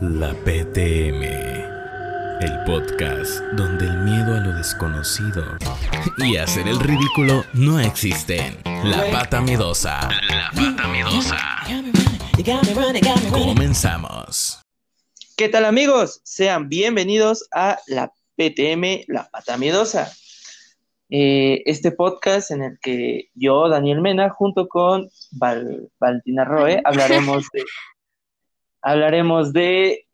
La PTM, el podcast donde el miedo a lo desconocido y hacer el ridículo no existen. La Pata Miedosa. La Pata Miedosa. Comenzamos. ¿Qué tal, amigos? Sean bienvenidos a la PTM, La Pata Miedosa. Este podcast en el que yo, Daniel Mena, junto con Valentina Roe, hablaremos de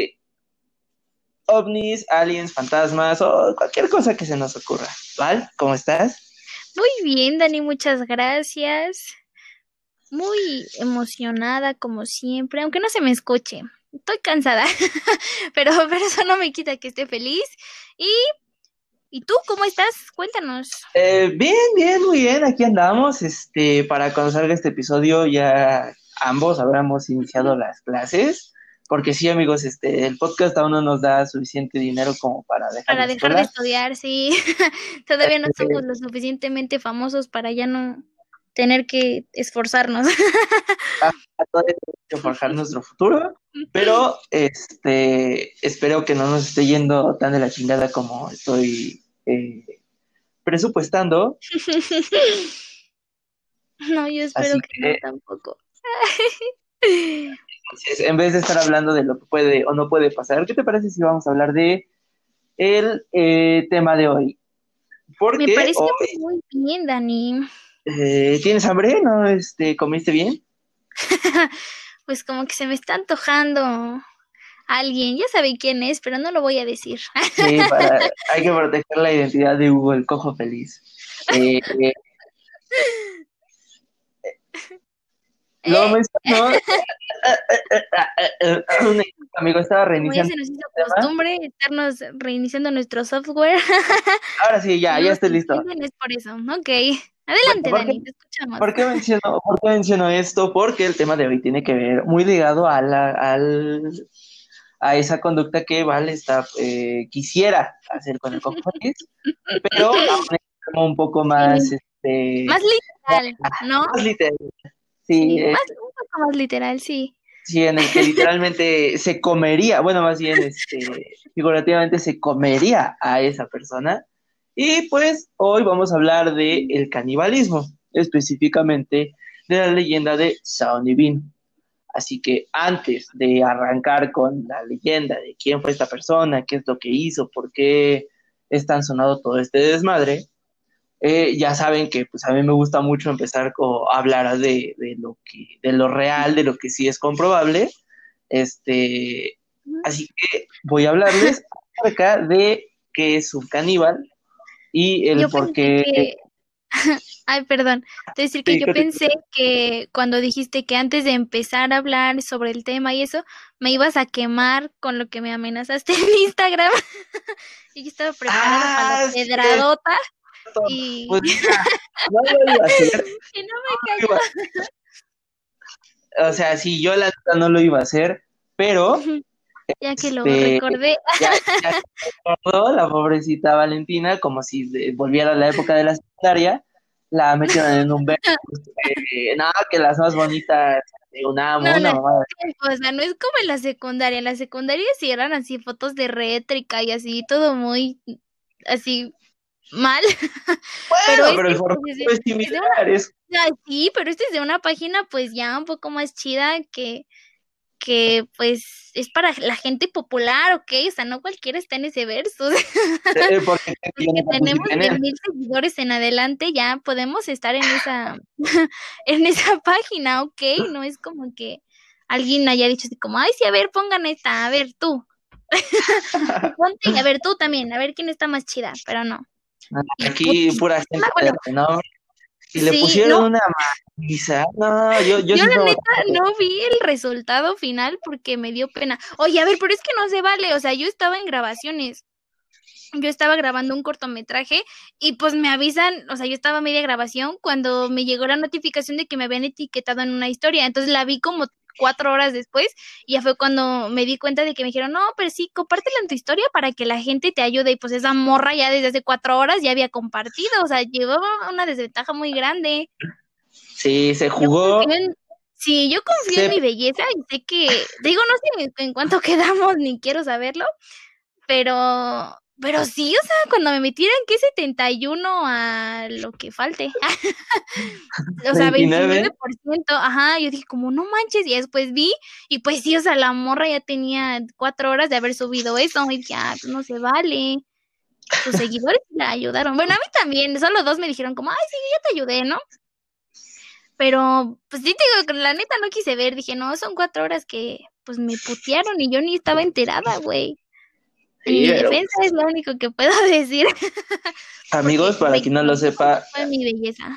ovnis, aliens, fantasmas o cualquier cosa que se nos ocurra. ¿Val? ¿Cómo estás? Muy bien, Dani, muchas gracias. Muy emocionada como siempre, aunque no se me escuche. Estoy cansada, pero eso no me quita que esté feliz. ¿Y tú cómo estás? Cuéntanos. Bien, muy bien. Aquí andamos. Para cuando salga este episodio ya ambos habremos iniciado las clases. Porque sí, amigos, el podcast aún no nos da suficiente dinero como para dejar de estudiar, sí. Todavía no somos lo suficientemente famosos para ya no tener que esforzarnos. Todavía tenemos que forjar nuestro futuro, pero espero que no nos esté yendo tan de la chingada como estoy presupuestando. No, yo espero que no tampoco. Entonces, en vez de estar hablando de lo que puede o no puede pasar, ¿qué te parece si vamos a hablar de el tema de hoy? Porque me parece muy bien, Dani. ¿Tienes hambre? ¿No? ¿Comiste bien? Pues como que se me está antojando alguien, ya sabe quién es, pero no lo voy a decir. Sí, hay que proteger la identidad de Hugo, el cojo feliz. Lo mencionó. Un amigo estaba reiniciando. Como ya se nos hizo costumbre estarnos reiniciando nuestro software. Ahora sí, ya estoy listo. Es por eso, ok. Adelante, Dani, te escuchamos. ¿Por qué menciono esto? Porque el tema de hoy tiene que ver muy ligado a esa conducta que Val quisiera hacer con el cojo feliz, pero como un poco más... más literal, ¿no? Más literal. Sí, un poco más literal, sí. Sí, en el que literalmente se comería, bueno, más bien figurativamente se comería a esa persona. Y pues hoy vamos a hablar de el canibalismo, específicamente de la leyenda de Saony Bean. Así que antes de arrancar con la leyenda de quién fue esta persona, qué es lo que hizo, por qué es tan sonado todo este desmadre, ya saben que pues a mí me gusta mucho empezar a hablar de lo real, de lo que sí es comprobable. Así que voy a hablarles acerca de qué es un caníbal y el por qué. Ay, perdón. Te decir que yo pensé que cuando dijiste que antes de empezar a hablar sobre el tema y eso, me ibas a quemar con lo que me amenazaste en Instagram. Y yo estaba preparada para la pedradota. Y... Pues mira, no lo iba a hacer. Y no me cayó. O sea, sí, yo la neta no lo iba a hacer, pero... Ya que lo recordé. Ya recordó la pobrecita Valentina, como si volviera a la época de la secundaria, la metieron en un verso, que las más bonitas de una mamada. O sea, no es como en la secundaria sí eran así fotos de rétrica y así, todo muy así mal. Bueno, pero el formato es similar. Sí, pero este es de una página pues ya un poco más chida que pues es para la gente popular, ¿ok? O sea, no cualquiera está en ese verso. Porque tenemos de 1000 seguidores en adelante, ya podemos estar en esa en esa página, ¿ok? No es como que alguien haya dicho así como, ay, sí, a ver, pongan esta, a ver, tú. Ponte y a ver, tú también, a ver quién está más chida, pero no. Aquí pura gente de ¿no? Si le pusieron una maliza, no, yo la neta no vi el resultado final porque me dio pena. Oye, a ver, pero es que no se vale, o sea, yo estaba en grabaciones. Yo estaba grabando un cortometraje y pues me avisan, o sea, yo estaba a media grabación cuando me llegó la notificación de que me habían etiquetado en una historia, entonces la vi como 4 horas después y ya fue cuando me di cuenta de que me dijeron, no, pero sí, compártela en tu historia para que la gente te ayude y pues esa morra ya desde hace 4 horas ya había compartido, o sea, llevaba una desventaja muy grande. Sí, se jugó Sí, yo confío en mi belleza y sé que, digo, no sé en cuánto quedamos, ni quiero saberlo, pero sí, o sea, cuando me metieran que 71 a lo que falte, o sea, 29. 29%, ajá, yo dije como, no manches, y después vi, y pues sí, o sea, la morra ya tenía 4 horas de haber subido eso, y dije, pues no se vale, sus seguidores la ayudaron, bueno, a mí también, solo 2 me dijeron como, ay, sí, ya te ayudé, ¿no? Pero, pues sí, te digo, la neta no quise ver, dije, no, son 4 horas que, pues me putearon y yo ni estaba enterada, güey. En Sí, mi pero defensa es lo único que puedo decir. amigos, Porque para quien no lo 29 sepa, fue mi belleza.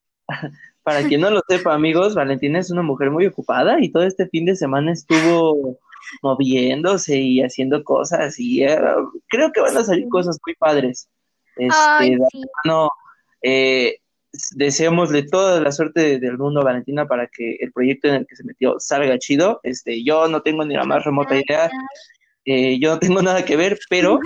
amigos, Valentina es una mujer muy ocupada y todo este fin de semana estuvo moviéndose y haciendo cosas y creo que van a salir Sí. cosas muy padres. Ay, De sí. antemano, deseémosle toda la suerte del mundo a Valentina para que el proyecto en el que se metió salga chido. Yo no tengo ni la más remota idea, Gracias. yo no tengo nada que ver, pero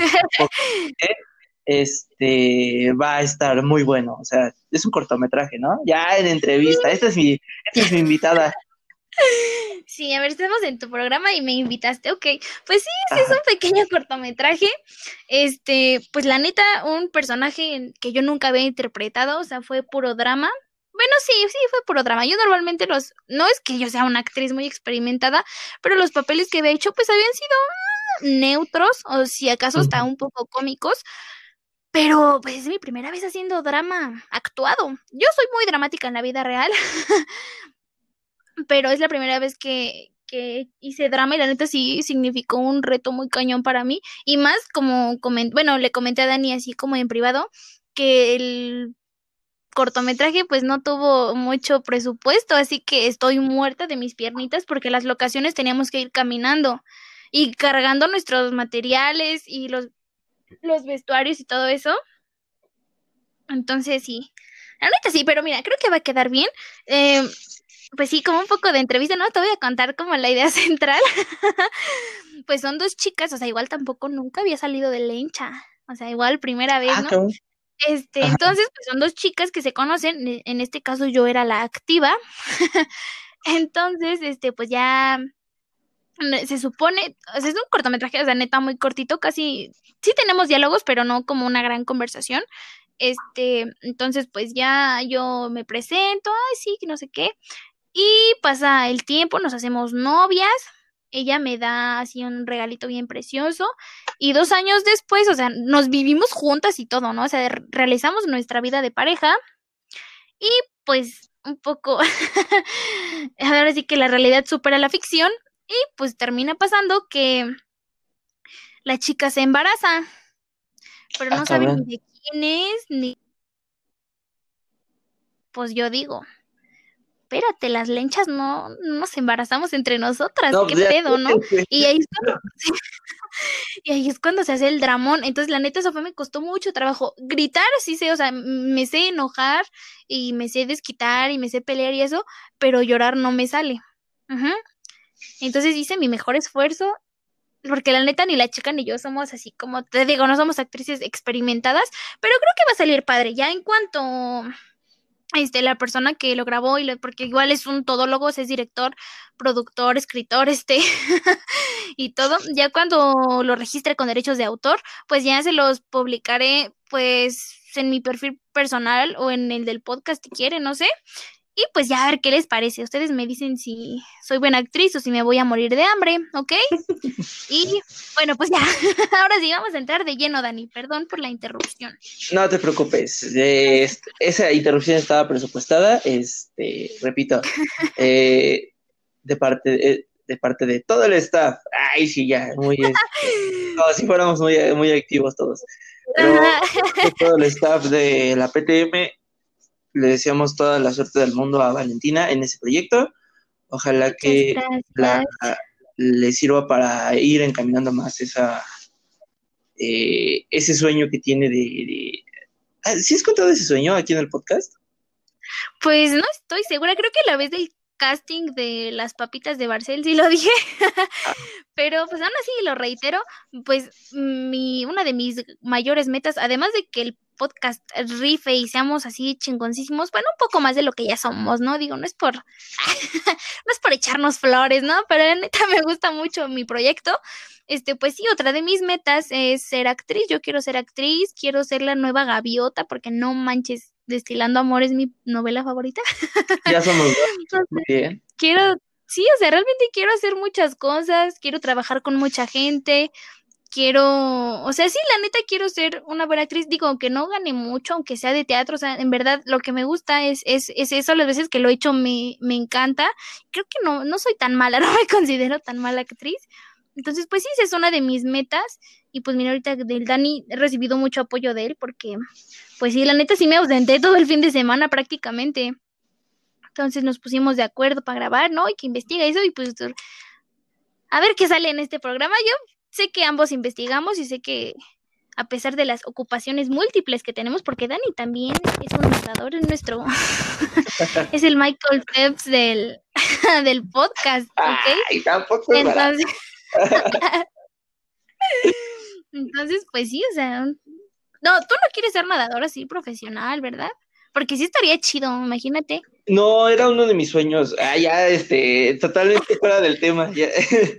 va a estar muy bueno. O sea, es un cortometraje, ¿no? Ya en entrevista. Esta es mi invitada. Sí, a ver, estamos en tu programa y me invitaste, ok. Pues sí, ese es Ajá. un pequeño cortometraje. Pues la neta, un personaje que yo nunca había interpretado, o sea, fue puro drama. Bueno, sí, fue puro drama. Yo normalmente no es que yo sea una actriz muy experimentada, pero los papeles que había hecho, pues habían sido neutros, o si acaso hasta un poco cómicos. Pero pues es mi primera vez haciendo drama actuado. Yo soy muy dramática en la vida real, pero es la primera vez que hice drama y la neta sí significó un reto muy cañón para mí. Y más como, le comenté a Dani así como en privado, que el cortometraje pues no tuvo mucho presupuesto, así que estoy muerta de mis piernitas porque las locaciones teníamos que ir caminando y cargando nuestros materiales y los vestuarios y todo eso. Entonces sí, la neta sí, pero mira, creo que va a quedar bien. Pues sí, como un poco de entrevista, ¿no? Te voy a contar como la idea central. Pues son 2 chicas, o sea, igual tampoco nunca había salido de Lencha, o sea, igual primera vez, ¿no? Cabrón. Ajá. Entonces, pues son 2 chicas que se conocen, en este caso yo era la activa. Entonces, pues ya se supone, o sea, es un cortometraje, o sea, neta muy cortito, casi, sí tenemos diálogos, pero no como una gran conversación. Entonces, pues ya yo me presento, ay, sí, que no sé qué. Y pasa el tiempo, nos hacemos novias, ella me da así un regalito bien precioso y 2 años después, o sea, nos vivimos juntas y todo, ¿no? O sea, realizamos nuestra vida de pareja y pues un poco, ahora sí que la realidad supera la ficción y pues termina pasando que la chica se embaraza, pero no sabe ni Cabrón. de quién es, ni pues yo digo, espérate, las lenchas no nos embarazamos entre nosotras, No, qué pues ya. pedo, ¿no? Y ahí y ahí es cuando se hace el dramón. Entonces, la neta, eso me costó mucho trabajo. Gritar, sí sé, o sea, me sé enojar y me sé desquitar y me sé pelear y eso, pero llorar no me sale. Ujú. Entonces hice mi mejor esfuerzo, porque la neta ni la chica ni yo somos así como te digo, no somos actrices experimentadas, pero creo que va a salir padre. Ya en cuanto la persona que lo grabó porque igual es un todólogo, o sea, es director, productor, escritor, y todo, ya cuando lo registre con derechos de autor, pues ya se los publicaré pues en mi perfil personal o en el del podcast si quieren, no sé. Y pues ya a ver qué les parece. Ustedes me dicen si soy buena actriz o si me voy a morir de hambre, ¿ok? Y bueno, pues ya, ahora sí vamos a entrar de lleno, Dani. Perdón por la interrupción. No te preocupes. Esa interrupción estaba presupuestada. Repito, de parte de todo el staff. Ay, sí, ya, como si fuéramos muy, muy activos todos. Pero de todo el staff de la PTM, le deseamos toda la suerte del mundo a Valentina en ese proyecto. Ojalá Muchas que gracias. le sirva para ir encaminando más ese sueño que tiene ¿Sí has contado ese sueño aquí en el podcast? Pues no estoy segura, creo que la vez del casting de las papitas de Barcel sí lo dije, pero pues aún así lo reitero, pues una de mis mayores metas, además de que el podcast rife y seamos así chingoncísimos, bueno, un poco más de lo que ya somos, ¿no? Digo, no es por, no es por echarnos flores, ¿no? Pero la neta me gusta mucho mi proyecto. Pues sí, otra de mis metas es ser actriz. Yo quiero ser actriz, quiero ser la nueva Gaviota, porque no manches, Destilando Amor es mi novela favorita. Ya somos dos. Muy bien. Sí, o sea, realmente quiero hacer muchas cosas, quiero trabajar con mucha gente, o sea, sí, la neta quiero ser una buena actriz, digo, aunque no gane mucho, aunque sea de teatro, o sea, en verdad lo que me gusta es eso, las veces que lo he hecho me encanta, creo que no soy tan mala, no me considero tan mala actriz, entonces, pues sí, esa es una de mis metas, y pues mira, ahorita del Dani he recibido mucho apoyo de él, porque, pues sí, la neta sí me ausenté todo el fin de semana prácticamente, entonces nos pusimos de acuerdo para grabar, ¿no? Y que investiga eso, y pues a ver qué sale en este programa. Yo sé que ambos investigamos y sé que a pesar de las ocupaciones múltiples que tenemos, porque Dani también es un narrador, es nuestro, es el Michael Phelps del podcast, ¿ok? Ay, tampoco es barato. Entonces, pues sí, o sea, no, tú no quieres ser nadador así profesional, ¿verdad? Porque sí estaría chido, imagínate. No, era uno de mis sueños. Ya, totalmente fuera del tema. Ya.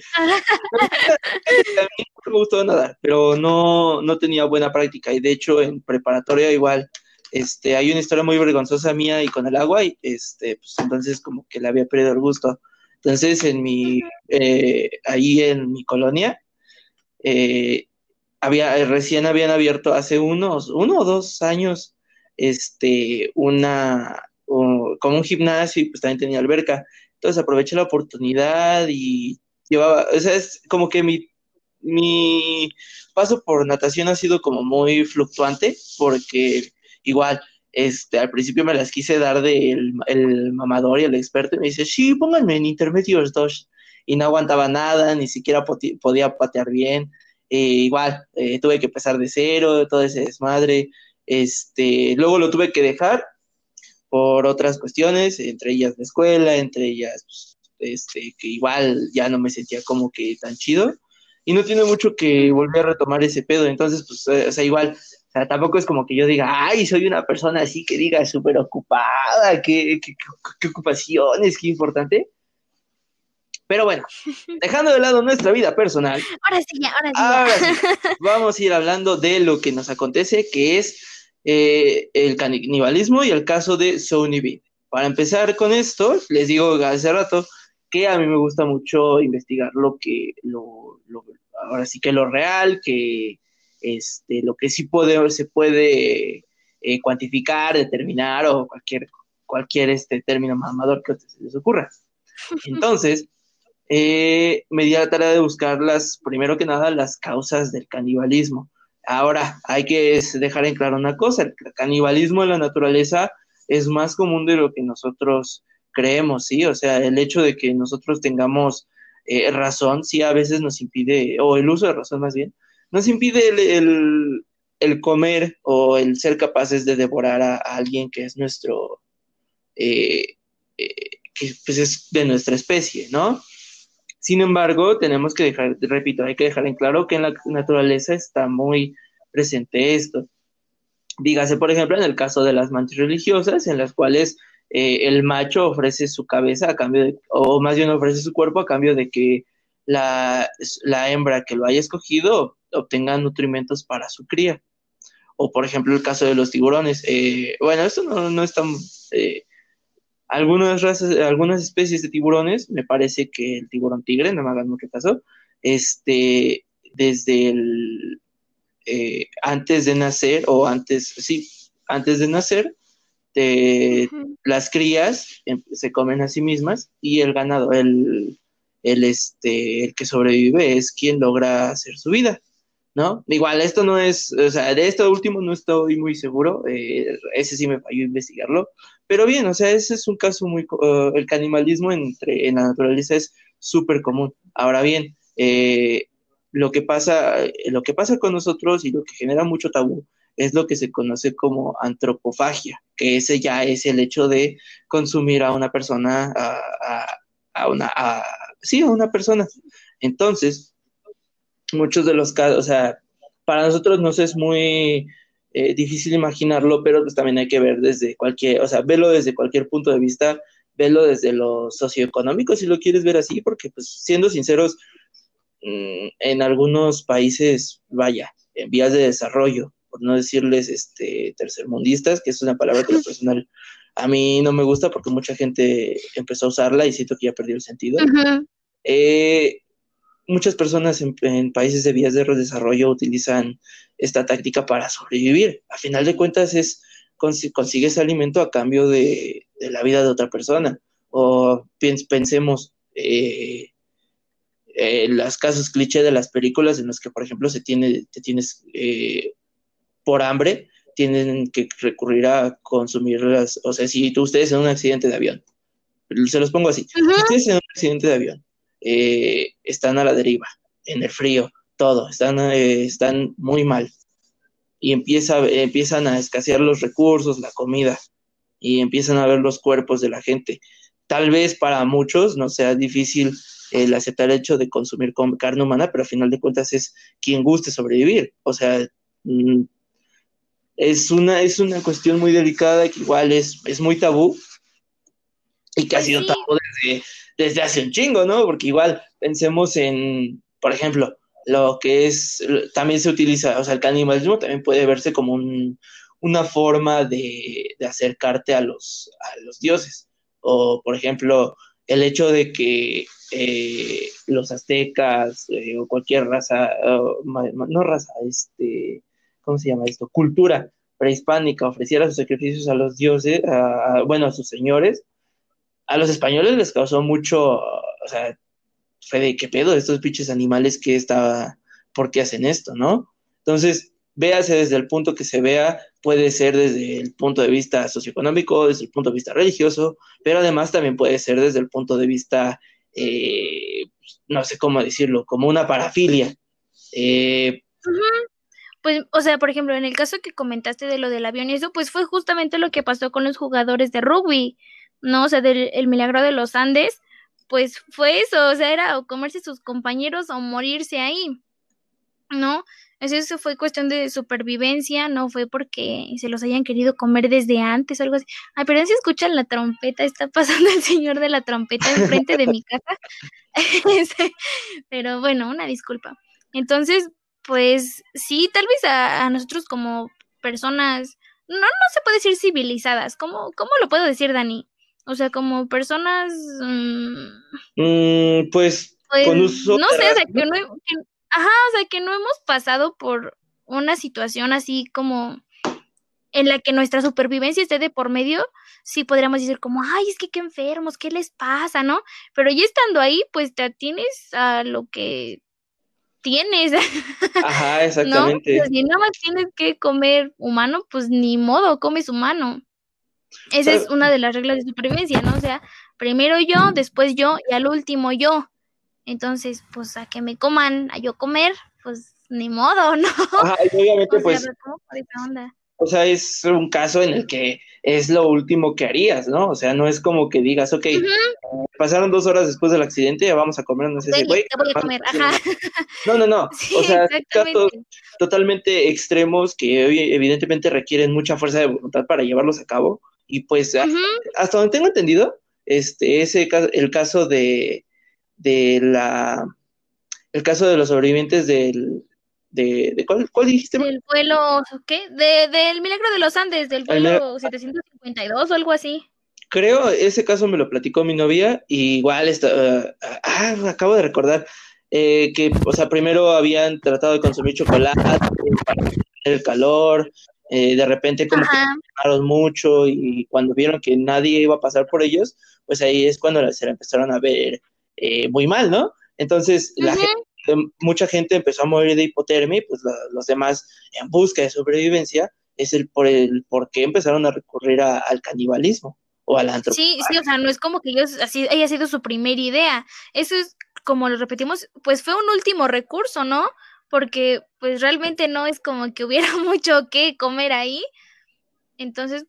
También me gustó nadar, pero no tenía buena práctica. Y de hecho, en preparatoria igual, hay una historia muy vergonzosa mía y con el agua, y pues entonces como que le había perdido el gusto. Entonces, ahí en mi colonia, recién habían abierto hace uno o 2 años, como un gimnasio, y pues también tenía alberca. Entonces aproveché la oportunidad y llevaba, o sea, es como que mi paso por natación ha sido como muy fluctuante, porque igual, al principio me las quise dar el mamador y el experto, y me dice, sí, pónganme en intermedios dos, y no aguantaba nada, ni siquiera podía patear bien. Igual, tuve que empezar de cero, todo ese desmadre. Luego lo tuve que dejar por otras cuestiones, entre ellas la escuela, entre ellas, que igual ya no me sentía como que tan chido, y no tiene mucho que volver a retomar ese pedo. Entonces, pues, o sea, igual, o sea, tampoco es como que yo diga, ay, soy una persona así que diga súper ocupada, qué ocupaciones, qué importante. Pero bueno, dejando de lado nuestra vida personal, ahora sí, vamos a ir hablando de lo que nos acontece, que es el caníbalismo y el caso de Sony B. Para empezar con esto, les digo hace rato que a mí me gusta mucho investigar ahora sí que lo real, que lo que sí se puede cuantificar, determinar, o cualquier término mamador que a ustedes se les ocurra. Entonces, me di a la tarea de buscar primero que nada, las causas del canibalismo. Ahora, hay que dejar en claro una cosa: el canibalismo en la naturaleza es más común de lo que nosotros creemos, ¿sí? O sea, el hecho de que nosotros tengamos razón, sí, a veces nos impide, o el uso de razón más bien, nos impide el comer, o el ser capaces de devorar a alguien que es que pues es de nuestra especie, ¿no? Sin embargo, hay que dejar en claro que en la naturaleza está muy presente esto. Dígase, por ejemplo, en el caso de las mantis religiosas, en las cuales el macho ofrece su cabeza o más bien ofrece su cuerpo a cambio de que la hembra que lo haya escogido obtenga nutrimentos para su cría. O, por ejemplo, el caso de los tiburones. Bueno, esto no es tan... algunas especies de tiburones, me parece que el tiburón tigre, no me hagan mucho caso, desde antes de nacer, antes de nacer, las crías se comen a sí mismas, y el ganado, el que sobrevive, es quien logra hacer su vida, ¿no? Igual, esto no es, o sea, de esto último no estoy muy seguro, ese sí me falló investigarlo, pero bien, o sea, ese es un caso el canibalismo en la naturaleza es súper común. Ahora bien, lo que pasa con nosotros, y lo que genera mucho tabú, es lo que se conoce como antropofagia, que ese ya es el hecho de consumir a una persona, a una persona. Entonces, muchos de los casos, o sea, para nosotros nos es muy difícil imaginarlo, pero pues también hay que ver desde cualquier, o sea, verlo desde cualquier punto de vista, verlo desde lo socioeconómico, si lo quieres ver así, porque pues siendo sinceros, en algunos países, vaya, en vías de desarrollo, por no decirles tercermundistas, que es una palabra que lo personal a mí no me gusta porque mucha gente empezó a usarla y siento que ya perdió el sentido. Ujú. Muchas personas en países de vías de desarrollo utilizan esta táctica para sobrevivir. A final de cuentas es consigues alimento a cambio de la vida de otra persona. O pensemos los casos cliché de las películas en los que, por ejemplo, te tienes por hambre, tienen que recurrir a consumirlas. O sea, si ustedes en un accidente de avión, se los pongo así, Ujú. si ustedes en un accidente de avión están a la deriva, en el frío, todo, están muy mal y empiezan a escasear los recursos, la comida, y empiezan a ver los cuerpos de la gente. Tal vez para muchos no sea difícil el aceptar el hecho de consumir carne humana, pero al final de cuentas es quien guste sobrevivir. O sea, es una cuestión muy delicada que igual es muy tabú y que ha Pues sido sí, tabú desde hace un chingo, ¿no? Porque igual pensemos en, por ejemplo, lo que también se utiliza, o sea, el canibalismo también puede verse como una forma de acercarte a los dioses. O, por ejemplo, el hecho de que los aztecas o cualquier raza, no raza, ¿cómo se llama esto? Cultura prehispánica ofreciera sus sacrificios a los dioses, bueno, a sus señores. A los españoles les causó mucho, o sea, fue de qué pedo, estos pinches animales ¿por qué hacen esto, no? Entonces, véase desde el punto que se vea, puede ser desde el punto de vista socioeconómico, desde el punto de vista religioso, pero además también puede ser desde el punto de vista, no sé cómo decirlo, como una parafilia. pues, o sea, por ejemplo, en el caso que comentaste de lo del avión y eso, pues fue justamente lo que pasó con los jugadores de rugby, ¿no? O sea, el milagro de los Andes, pues fue eso, o sea, era o comerse sus compañeros o morirse ahí, ¿no? Eso fue cuestión de supervivencia, no fue porque se los hayan querido comer desde antes o algo así. Ay, pero si escuchan la trompeta, está pasando el señor de la trompeta enfrente de mi casa. Este, pero bueno, una disculpa. Entonces, pues sí, tal vez a nosotros como personas, no se puede decir civilizadas, ¿cómo lo puedo decir, Dani? O sea, como personas, Pues pues con uso no de sé, o sea, razón. ajá, o sea, que no hemos pasado por una situación así como en la que nuestra supervivencia esté de por medio, sí podríamos decir como, ay, es que qué enfermos, ¿qué les pasa, no? Pero ya estando ahí, pues te atienes a lo que tienes, Ajá, ¿no? O sea, exactamente. si nada más tienes que comer humano, pues ni modo, comes humano. Esa es una de las reglas de supervivencia, ¿no? O sea, primero yo, después yo y al último yo. Entonces, pues a que me coman, a yo comer, pues ni modo, ¿no? Ajá, y obviamente, O sea, pues, ¿cómo por esa onda? o sea, es un caso en el que es lo último que harías, ¿no? O sea, no es como que digas, ok, Ujú, pasaron 2 horas después del accidente, ya vamos a comernos ese dele, güey. te voy a comer, ajá. No, no, no. O Sí, sea, son casos exactamente. totalmente extremos que evidentemente requieren mucha fuerza de voluntad para llevarlos a cabo. Y pues, Ujú. hasta donde tengo entendido, el caso de la, el caso de los sobrevivientes ¿cuál dijiste, Mar? Del vuelo, ¿qué? Del Milagro de los Andes, del El vuelo 752 o algo así. Creo, ese caso me lo platicó mi novia, y igual acabo de recordar que, o sea, primero habían tratado de consumir chocolate para mantener el calor, de repente como que Ajá. tomaron mucho y cuando vieron que nadie iba a pasar por ellos, pues ahí es cuando se la empezaron a ver muy mal, ¿no? Entonces, Ujú. mucha gente empezó a morir de hipotermia y pues los demás en busca de sobrevivencia es el por qué empezaron a recurrir al canibalismo o a la Sí, sí, o sea, no es como que ellos así haya sido su primera idea. Eso es, como lo repetimos, pues fue un último recurso, ¿no? Porque pues realmente no es como que hubiera mucho que comer ahí. Entonces,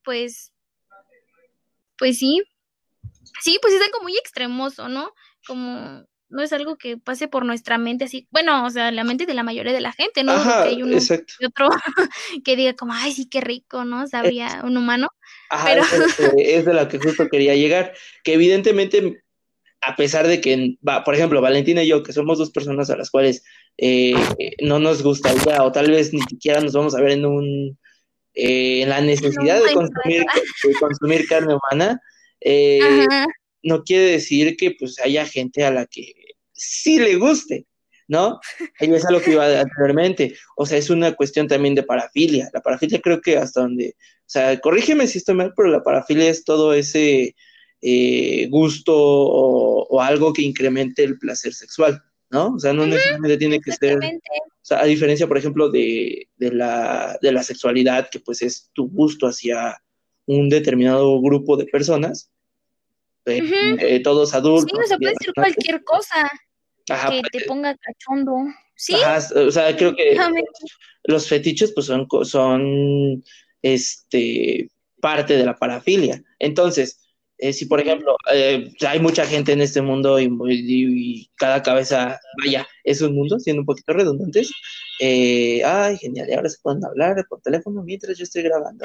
pues sí. Sí, pues es algo muy extremoso, ¿no? Como no es algo que pase por nuestra mente así, bueno, o sea, la mente de la mayoría de la gente, no dudo Ajá, que hay uno exacto. y otro que diga como, ay, sí, qué rico, ¿no? Sabría un humano, Ajá, pero es de lo que justo quería llegar, que evidentemente, a pesar de que, por ejemplo, Valentina y yo, que somos dos personas a las cuales no nos gustaría, o tal vez ni siquiera nos vamos a ver en la no necesidad encuentro. de consumir carne humana, eh, Ajá. no quiere decir que pues haya gente a la que sí le guste, ¿no? Y es a lo que iba anteriormente. O sea, es una cuestión también de parafilia. La parafilia creo que hasta donde, o sea, corrígeme si estoy mal, pero la parafilia es todo ese gusto o algo que incremente el placer sexual, ¿no? O sea, no Ujú, necesariamente tiene que ser, exactamente. o sea, a diferencia, por ejemplo, de la sexualidad, que pues es tu gusto hacia un determinado grupo de personas, Ujú. todos Sí, adultos, o sea, puede ser personas, cualquier cosa ajá, que te ponga cachondo. Sí, ajá, o sea, creo que definitivamente. los fetiches pues son parte de la parafilia. Entonces, si por Ujú. ejemplo hay mucha gente en este mundo y cada cabeza, vaya, es un mundo, siendo un poquito redundantes, ay, genial, y ahora se pueden hablar por teléfono mientras yo estoy grabando.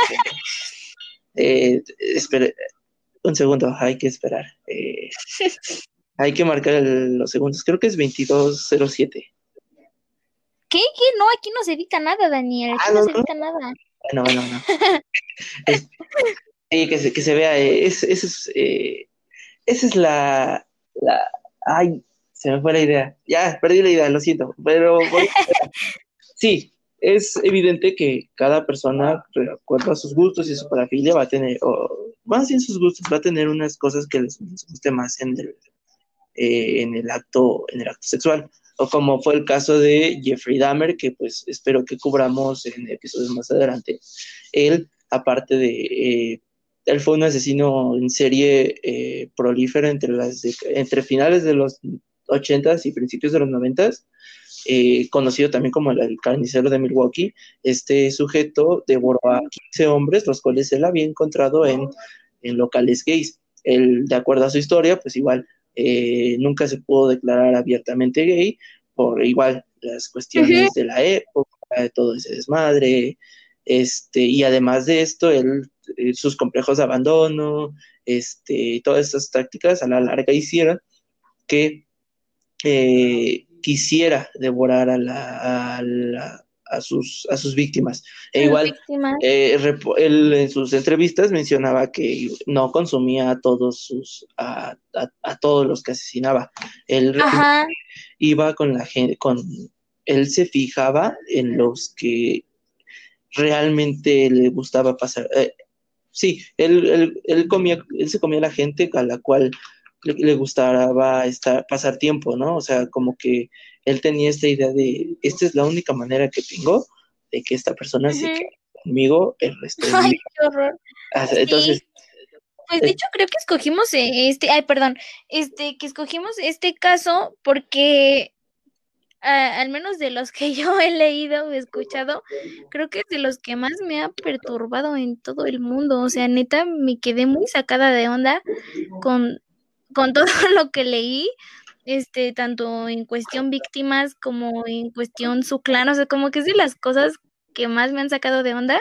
Espere, un segundo, hay que esperar. Hay que marcar los segundos, creo que es 22:07. ¿Qué? ¿Qué? No, aquí no se edita nada, Daniel. Ah, Aquí no no, se no, edita nada. bueno, bueno. Es, sí, que se vea, esa es ay, se me fue la idea, ya, perdí la idea, lo siento, pero sí, es evidente que cada persona, de acuerdo a sus gustos y su parafilia, va a tener, o más bien sus gustos, va a tener unas cosas que les guste más en el acto sexual, o como fue el caso de Jeffrey Dahmer, que pues espero que cubramos en episodios más adelante. Él, aparte él fue un asesino en serie prolífero entre finales de los 80s y principios de los 90s, conocido también como el carnicero de Milwaukee. Este sujeto devoró a 15 hombres, los cuales él había encontrado en locales gays. Él, de acuerdo a su historia, pues igual nunca se pudo declarar abiertamente gay por igual las Ujú. cuestiones de la época, de todo ese desmadre, y además de esto, sus complejos de abandono, y todas estas tácticas a la larga hicieron que quisiera devorar a sus víctimas. E Las igual, víctimas. él en sus entrevistas mencionaba que no consumía a todos los que asesinaba. Él Ajá. iba con la gente, él se fijaba en los que realmente le gustaba pasar. Sí, él se comía a la gente a la cual le gustaba pasar tiempo, ¿no? O sea, como que él tenía esta idea de, esta es la única manera que tengo de que esta persona se Ujú. quede conmigo el resto de mi Ay, vida. qué horror. Entonces, Sí. Pues de eh, hecho creo que escogimos ay, perdón, que escogimos este caso porque al menos de los que yo he leído o escuchado, creo que es de los que más me ha perturbado en todo el mundo. O sea, neta, me quedé muy sacada de onda con, con todo lo que leí, tanto en cuestión víctimas como en cuestión su clan. O sea, como que es de las cosas que más me han sacado de onda.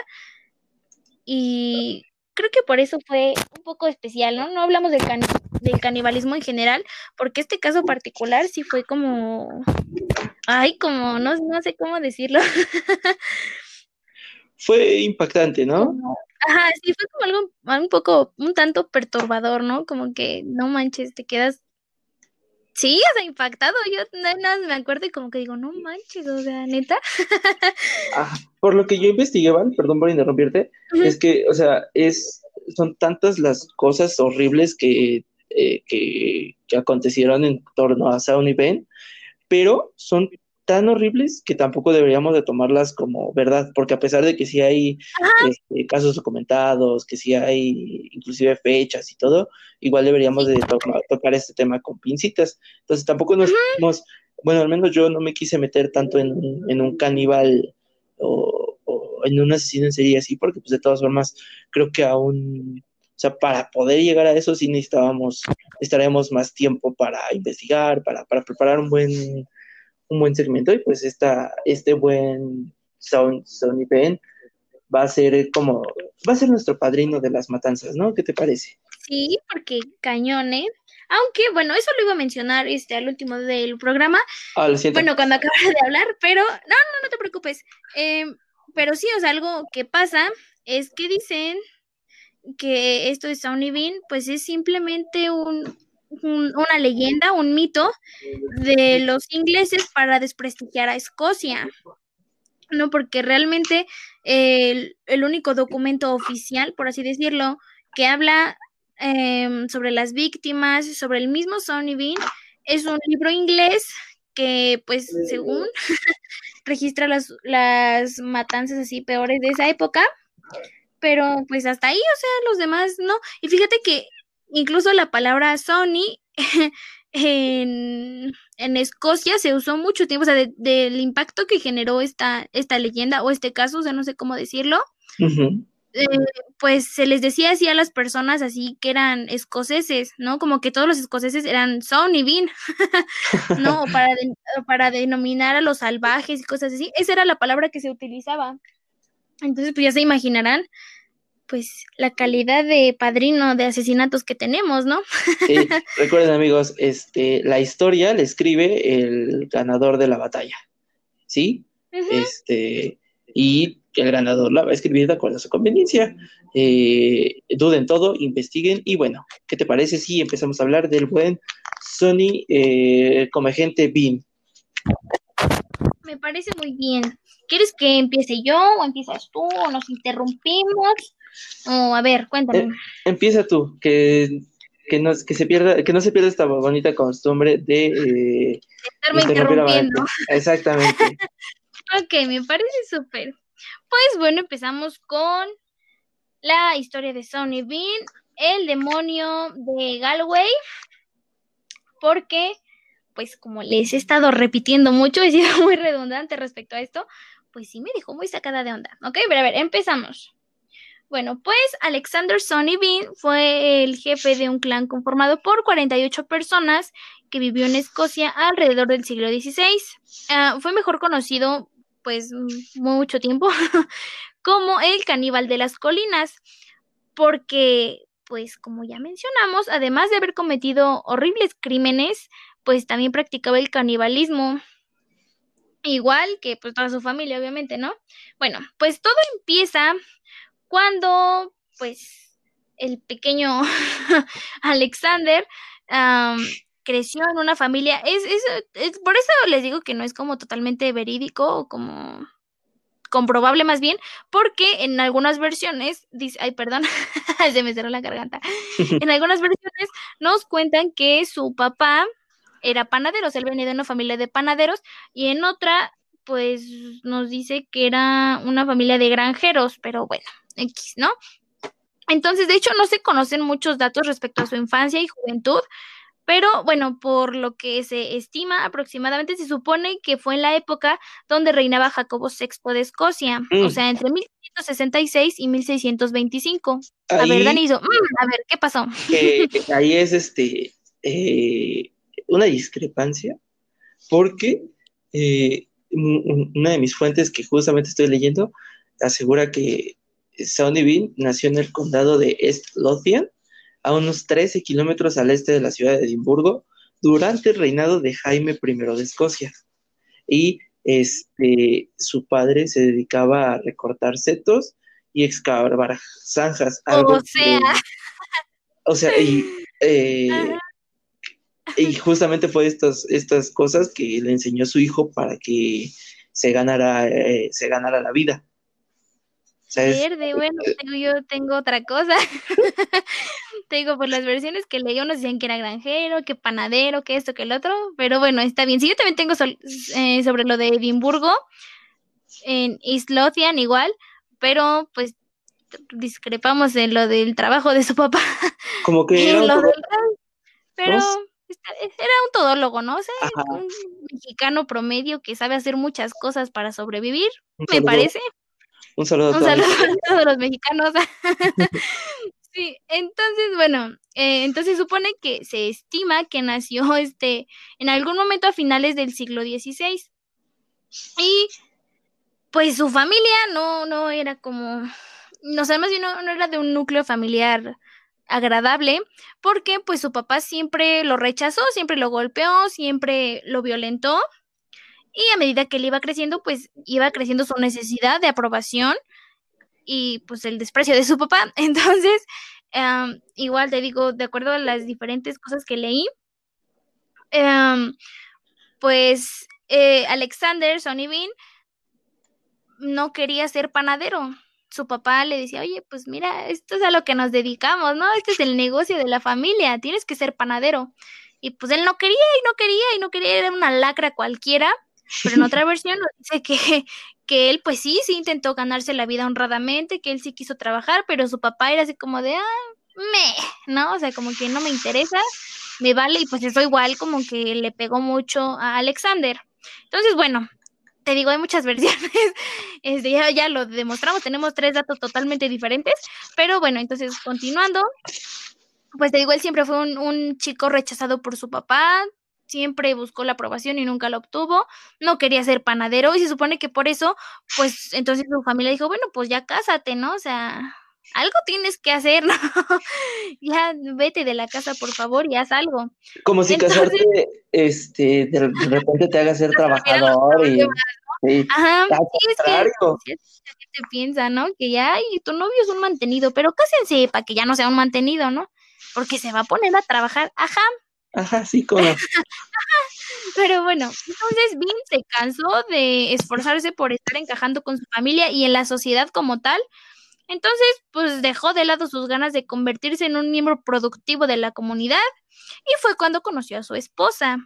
Y creo que por eso fue un poco especial, ¿no? No hablamos del canibalismo en general, porque este caso particular sí fue como, ay, como, no sé cómo decirlo, fue impactante, ¿no? como, ajá, sí fue como algo un poco, un tanto perturbador, ¿no? Como que, no manches, te quedas, sí, o sea, impactado, yo nada más me acuerdo y como que digo, no manches, o sea, neta. Por lo que yo investigué, Val, perdón por interrumpirte, Ujú. es que, o sea, son tantas las cosas horribles que acontecieron en torno a Shawn y Ben, pero son tan horribles que tampoco deberíamos de tomarlas como verdad, porque a pesar de que sí hay Ajá, casos documentados, que sí hay inclusive fechas y todo, igual deberíamos sí, de tocar este tema con pincitas. Entonces tampoco ujú, bueno, al menos yo no me quise meter tanto en un caníbal o en un asesino en serie así, porque pues de todas formas creo que aún, o sea, para poder llegar a eso sí necesitaríamos más tiempo para investigar, para preparar un buen segmento, y pues este buen Sonny Ben va a ser nuestro padrino de las matanzas, ¿no? ¿Qué te parece? Sí, porque cañón, ¿eh? Aunque, bueno, eso lo iba a mencionar al último del programa, Lo siento. bueno, cuando acabara de hablar, pero no te preocupes. Pero sí, o sea, algo que pasa es que dicen que esto de Sonny Bean, pues es simplemente una leyenda, un mito de los ingleses para desprestigiar a Escocia, ¿no? Porque realmente el único documento oficial, por así decirlo, que habla sobre las víctimas, sobre el mismo Sonny Bean, es un libro inglés que, pues, según registra las matanzas así peores de esa época, pero pues hasta ahí, o sea, los demás no. Y fíjate que incluso la palabra Sony en Escocia se usó mucho tiempo, o sea, del impacto que generó esta leyenda o este caso, o sea, no sé cómo decirlo. Uh-huh. Pues se les decía así a las personas así que eran escoceses, ¿no? Como que todos los escoceses eran Sonny Bean, ¿no? Para denominar a los salvajes y cosas así. Esa era la palabra que se utilizaba. Entonces, pues ya se imaginarán, pues, la calidad de padrino de asesinatos que tenemos, ¿no? Sí, recuerden, amigos, la historia la escribe el ganador de la batalla, ¿sí? Uh-huh. Y el ganador la va a escribir de acuerdo a su conveniencia. Duden todo, investiguen, y bueno, ¿qué te parece si empezamos a hablar del buen Sonny como agente Bean? Me parece muy bien. ¿Quieres que empiece yo o empiezas tú o nos interrumpimos? O a ver, cuéntame. Empieza tú, que no se pierda esta bonita costumbre de estarme interrumpir a Valente. interrumpiendo. Exactamente. Ok, me parece súper. Pues bueno, empezamos con la historia de Sonny Bean, el demonio de Galway, porque, pues como les he estado repitiendo mucho, he sido muy redundante respecto a esto, pues sí me dejó muy sacada de onda. Ok, pero a ver, empezamos. Bueno, pues Alexander Sonny Bean fue el jefe de un clan conformado por 48 personas que vivió en Escocia alrededor del siglo XVI. Fue mejor conocido, pues, mucho tiempo como el caníbal de las colinas, porque, pues, como ya mencionamos, además de haber cometido horribles crímenes, pues también practicaba el canibalismo, igual que pues toda su familia, obviamente, ¿no? Bueno, pues todo empieza cuando, pues, el pequeño Alexander creció en una familia, por eso les digo que no es como totalmente verídico o como comprobable más bien, porque en algunas versiones, dice, ay, perdón, se me cerró la garganta, en algunas versiones nos cuentan que su papá era panadero, o sea, él venía de una familia de panaderos, y en otra, pues, nos dice que era una familia de granjeros, pero bueno, X, ¿no? Entonces, de hecho, no se conocen muchos datos respecto a su infancia y juventud, pero bueno, por lo que se estima aproximadamente, se supone que fue en la época donde reinaba Jacobo VI de Escocia, o sea, entre 1566 y 1625. A ver, Dani hizo, a ver, ¿qué pasó? Ahí es una discrepancia, porque una de mis fuentes que justamente estoy leyendo asegura que Sonny Bean nació en el condado de East Lothian, a unos 13 kilómetros al este de la ciudad de Edimburgo, durante el reinado de Jaime I de Escocia. Y su padre se dedicaba a recortar setos y excavar zanjas. Y justamente fue estas cosas que le enseñó a su hijo para que se ganara la vida. Bueno, yo tengo otra cosa. Te digo, por las versiones que leí, unos decían que era granjero, que panadero, que esto, que el otro, pero bueno, está bien. Sí, yo también tengo sobre lo de Edimburgo, en East Lothian igual, pero pues discrepamos en lo del trabajo de su papá. Como que era pero era un todólogo, ¿no? O sea, un mexicano promedio que sabe hacer muchas cosas para sobrevivir, me parece. Un saludo a todos los mexicanos. Sí, entonces, bueno, entonces supone que se estima que nació en algún momento a finales del siglo XVI. Y pues su familia no era como, no sé, más bien no era de un núcleo familiar agradable, porque pues su papá siempre lo rechazó, siempre lo golpeó, siempre lo violentó, y a medida que él iba creciendo, pues iba creciendo su necesidad de aprobación y pues el desprecio de su papá. Entonces, igual te digo, de acuerdo a las diferentes cosas que leí, pues Alexander Sonny Bean no quería ser panadero. Su papá le decía, oye, pues mira, esto es a lo que nos dedicamos, ¿no? Este es el negocio de la familia, tienes que ser panadero. Y pues él no quería y no quería y no quería, era una lacra cualquiera, pero en otra versión nos dice que él pues sí intentó ganarse la vida honradamente, que él sí quiso trabajar, pero su papá era así como de, ¿no? O sea, como que no me interesa, me vale, y pues eso igual como que le pegó mucho a Alexander. Entonces, bueno, te digo, hay muchas versiones, ya lo demostramos, tenemos 3 datos totalmente diferentes, pero bueno, entonces continuando, pues te digo, él siempre fue un chico rechazado por su papá, siempre buscó la aprobación y nunca la obtuvo, no quería ser panadero y se supone que por eso, pues entonces su familia dijo, bueno, pues ya cásate, ¿no? O sea, algo tienes que hacer, ¿no? Ya vete de la casa, por favor, y haz algo. Como si Entonces, casarte, de repente te haga ser resolvieron los trabajador y problemas. sí, Ajá, al sí, es que contrario. sí, mucha gente piensa, ¿no? Que ya, y tu novio es un mantenido, pero cásense para que ya no sea un mantenido, ¿no? Porque se va a poner a trabajar, ajá, Ajá, sí, cómo no. pero bueno, entonces Vin se cansó de esforzarse por estar encajando con su familia y en la sociedad como tal, entonces pues dejó de lado sus ganas de convertirse en un miembro productivo de la comunidad y fue cuando conoció a su esposa,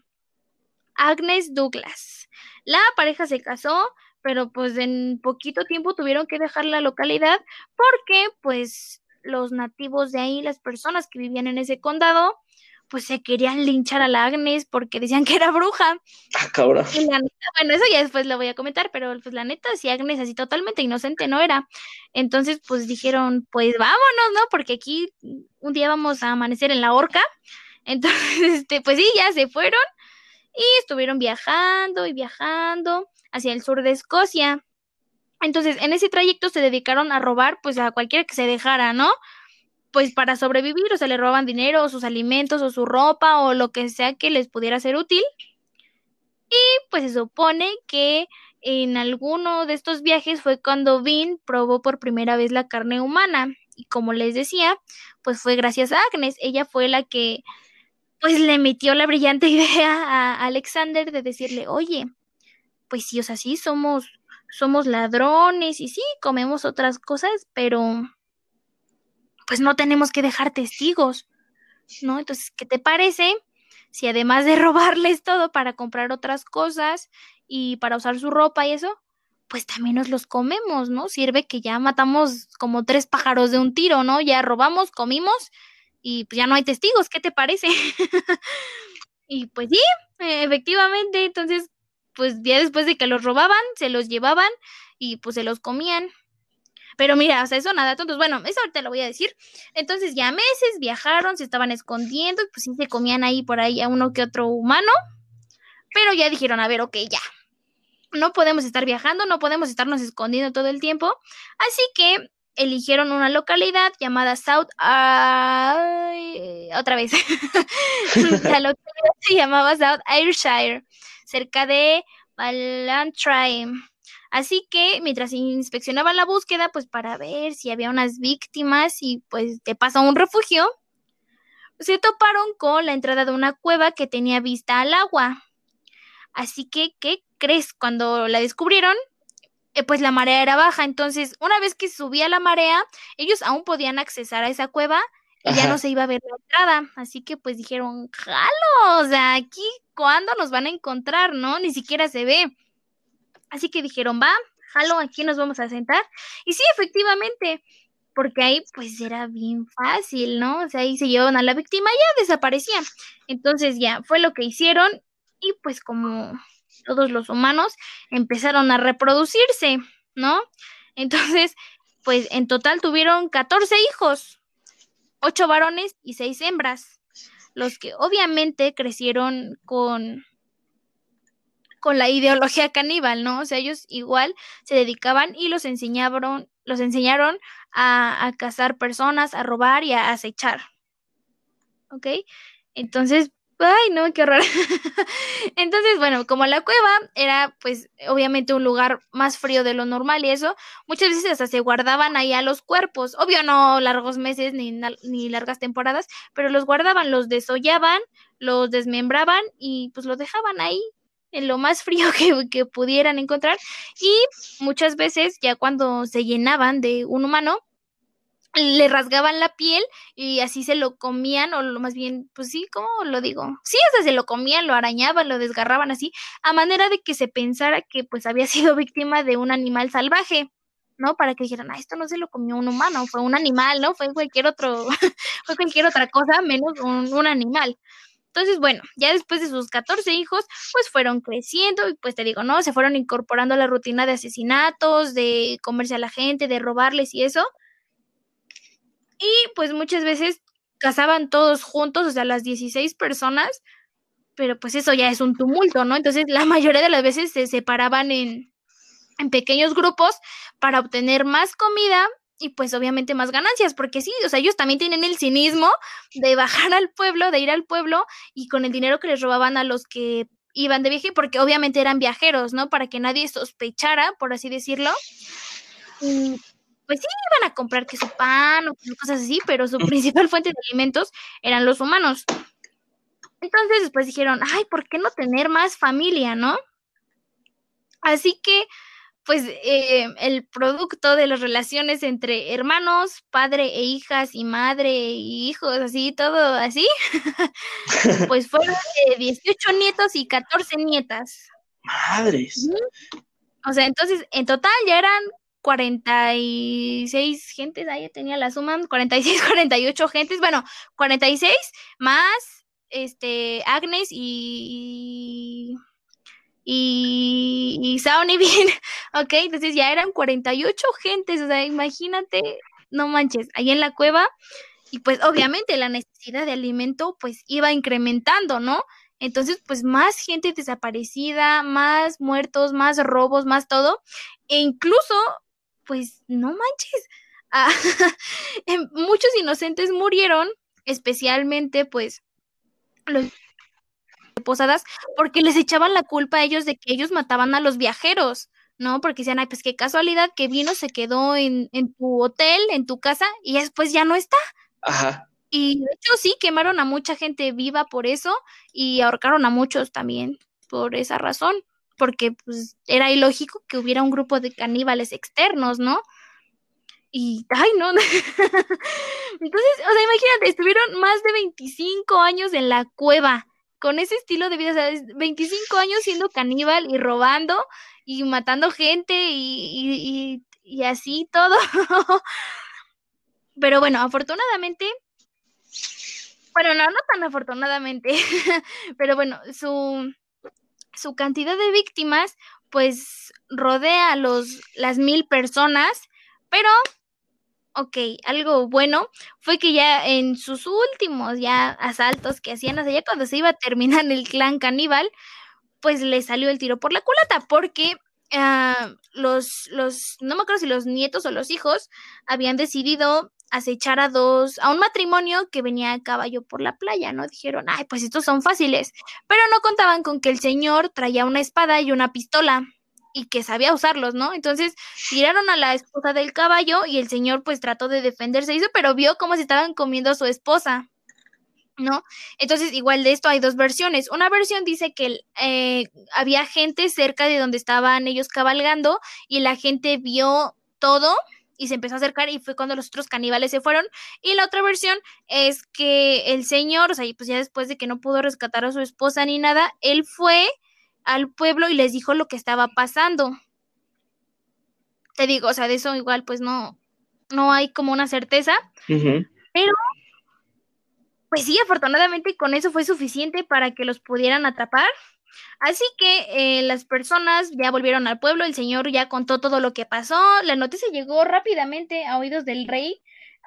Agnes Douglas. La pareja se casó, pero pues en poquito tiempo tuvieron que dejar la localidad porque pues los nativos de ahí, las personas que vivían en ese condado, pues se querían linchar a la Agnes porque decían que era bruja. Ah, cabrón. Y la neta, bueno, eso ya después lo voy a comentar, pero pues la neta, si Agnes así totalmente inocente no era. Entonces, pues dijeron, pues vámonos, ¿no? Porque aquí un día vamos a amanecer en la horca. Entonces, pues sí, ya se fueron y estuvieron viajando y viajando hacia el sur de Escocia. Entonces, en ese trayecto se dedicaron a robar, pues a cualquiera que se dejara, ¿no? Pues para sobrevivir, o sea, le roban dinero, o sus alimentos, o su ropa, o lo que sea que les pudiera ser útil. Pues se supone que en alguno de estos viajes fue cuando Vin probó por primera vez la carne humana. Y como les decía, pues fue gracias a Agnes. Ella fue la que pues le metió la brillante idea a Alexander de decirle, oye, pues sí, o sea, sí, somos ladrones y sí, comemos otras cosas, pero pues no tenemos que dejar testigos, ¿no? Entonces, ¿qué te parece si además de robarles todo para comprar otras cosas y para usar su ropa y eso, pues también nos los comemos, ¿no? Sirve que ya matamos como 3 pájaros de un tiro, ¿no? Ya robamos, comimos y pues ya no hay testigos, ¿qué te parece? Y pues sí, efectivamente, entonces, pues ya después de que los robaban, se los llevaban y pues se los comían. Pero mira, o sea, eso nada, entonces, bueno, eso ahorita lo voy a decir. Entonces ya meses viajaron, se estaban escondiendo y pues sí se comían ahí por ahí a uno que otro humano, pero ya dijeron, a ver, ok, ya, no podemos estar viajando, no podemos estarnos escondiendo todo el tiempo, así que eligieron una localidad llamada otra vez, la localidad se llamaba South Ayrshire, cerca de Ballantrae. Así que mientras inspeccionaban la búsqueda, pues para ver si había unas víctimas y pues de paso un refugio, se toparon con la entrada de una cueva que tenía vista al agua. Así que, ¿qué crees? Cuando la descubrieron, pues la marea era baja. Entonces, una vez que subía la marea, ellos aún podían accesar a esa cueva y ya no Ajá. se iba a ver la entrada. Así que pues dijeron, jalo, o sea, aquí, ¿cuándo nos van a encontrar, no? Ni siquiera se ve. Así que dijeron, va, jalo, aquí nos vamos a sentar. Y sí, efectivamente, porque ahí pues era bien fácil, ¿no? O sea, ahí se llevaban a la víctima y ya desaparecía. Entonces ya fue lo que hicieron y pues como todos los humanos empezaron a reproducirse, ¿no? Entonces, pues en total tuvieron 14 hijos. 8 varones y 6 hembras, los que obviamente crecieron con la ideología caníbal, ¿no? O sea, ellos igual se dedicaban y los enseñaron a cazar personas, a robar y a acechar, ¿ok? Entonces, ay, no, qué horror. Entonces, bueno, como la cueva era, pues, obviamente un lugar más frío de lo normal y eso, muchas veces hasta se guardaban ahí a los cuerpos, obvio no largos meses ni largas temporadas, pero los guardaban, los desollaban, los desmembraban y pues los dejaban ahí en lo más frío que pudieran encontrar, y muchas veces ya cuando se llenaban de un humano, le rasgaban la piel y así se lo comían, o lo más bien, pues sí, ¿cómo lo digo? Sí, hasta se lo comían, lo arañaban, lo desgarraban así, a manera de que se pensara que pues había sido víctima de un animal salvaje, ¿no? Para que dijeran, esto no se lo comió un humano, fue un animal, ¿no? Fue cualquier otra cosa menos un animal. Entonces, bueno, ya después de sus 14 hijos, pues fueron creciendo y pues te digo, ¿no? Se fueron incorporando a la rutina de asesinatos, de comerse a la gente, de robarles y eso. Y pues muchas veces cazaban todos juntos, o sea, las 16 personas, pero pues eso ya es un tumulto, ¿no? Entonces la mayoría de las veces se separaban en pequeños grupos para obtener más comida y pues obviamente más ganancias, porque sí, o sea, ellos también tienen el cinismo de bajar al pueblo, de ir al pueblo y con el dinero que les robaban a los que iban de viaje, porque obviamente eran viajeros, ¿no? Para que nadie sospechara, por así decirlo. Y pues sí, iban a comprar que su pan o cosas así, pero su principal fuente de alimentos eran los humanos. Entonces después dijeron, ay, ¿por qué no tener más familia, no? Así que pues el producto de las relaciones entre hermanos, padre e hijas y madre y hijos, así, todo así, pues fueron 18 nietos y 14 nietas. Madres. O sea, entonces en total ya eran 46 gentes, ahí tenía la suma, 46, 48 gentes, bueno, 46 más Agnes y Saoni bien, ok, entonces ya eran 48 gentes, o sea, imagínate, no manches, ahí en la cueva, y pues obviamente la necesidad de alimento pues iba incrementando, ¿no? Entonces pues más gente desaparecida, más muertos, más robos, más todo, e incluso pues no manches, ah, muchos inocentes murieron, especialmente pues los posadas, porque les echaban la culpa a ellos de que ellos mataban a los viajeros, ¿no? Porque decían, ay, pues qué casualidad que vino, se quedó en tu hotel, en tu casa, y después ya no está. Ajá. Y de hecho sí, quemaron a mucha gente viva por eso, y ahorcaron a muchos también por esa razón, porque pues era ilógico que hubiera un grupo de caníbales externos, ¿no? Y, ay, no. Entonces, o sea, imagínate, estuvieron más de 25 años en la cueva, con ese estilo de vida, o sea, 25 años siendo caníbal y robando y matando gente y así todo. Pero bueno, afortunadamente, bueno, no tan afortunadamente, pero bueno, su cantidad de víctimas, pues, rodea las 1000 personas, pero ok, algo bueno fue que ya en sus últimos ya asaltos que hacían, o sea, ya cuando se iba a terminar el clan caníbal, pues le salió el tiro por la culata, porque no me acuerdo si los nietos o los hijos habían decidido acechar a un matrimonio que venía a caballo por la playa, ¿no? Dijeron, ay, pues estos son fáciles, pero no contaban con que el señor traía una espada y una pistola y que sabía usarlos, ¿no? Entonces tiraron a la esposa del caballo y el señor pues trató de defenderse, pero vio cómo se estaban comiendo a su esposa, ¿no? Entonces, igual de esto hay dos versiones. Una versión dice que había gente cerca de donde estaban ellos cabalgando y la gente vio todo y se empezó a acercar y fue cuando los otros caníbales se fueron. Y la otra versión es que el señor, o sea, pues ya después de que no pudo rescatar a su esposa ni nada, él fue al pueblo y les dijo lo que estaba pasando. Te digo, o sea, de eso igual pues no hay como una certeza, pero pues sí, afortunadamente con eso fue suficiente para que los pudieran atrapar. Así que las personas ya volvieron al pueblo, el señor ya contó todo lo que pasó, la noticia llegó rápidamente a oídos del rey,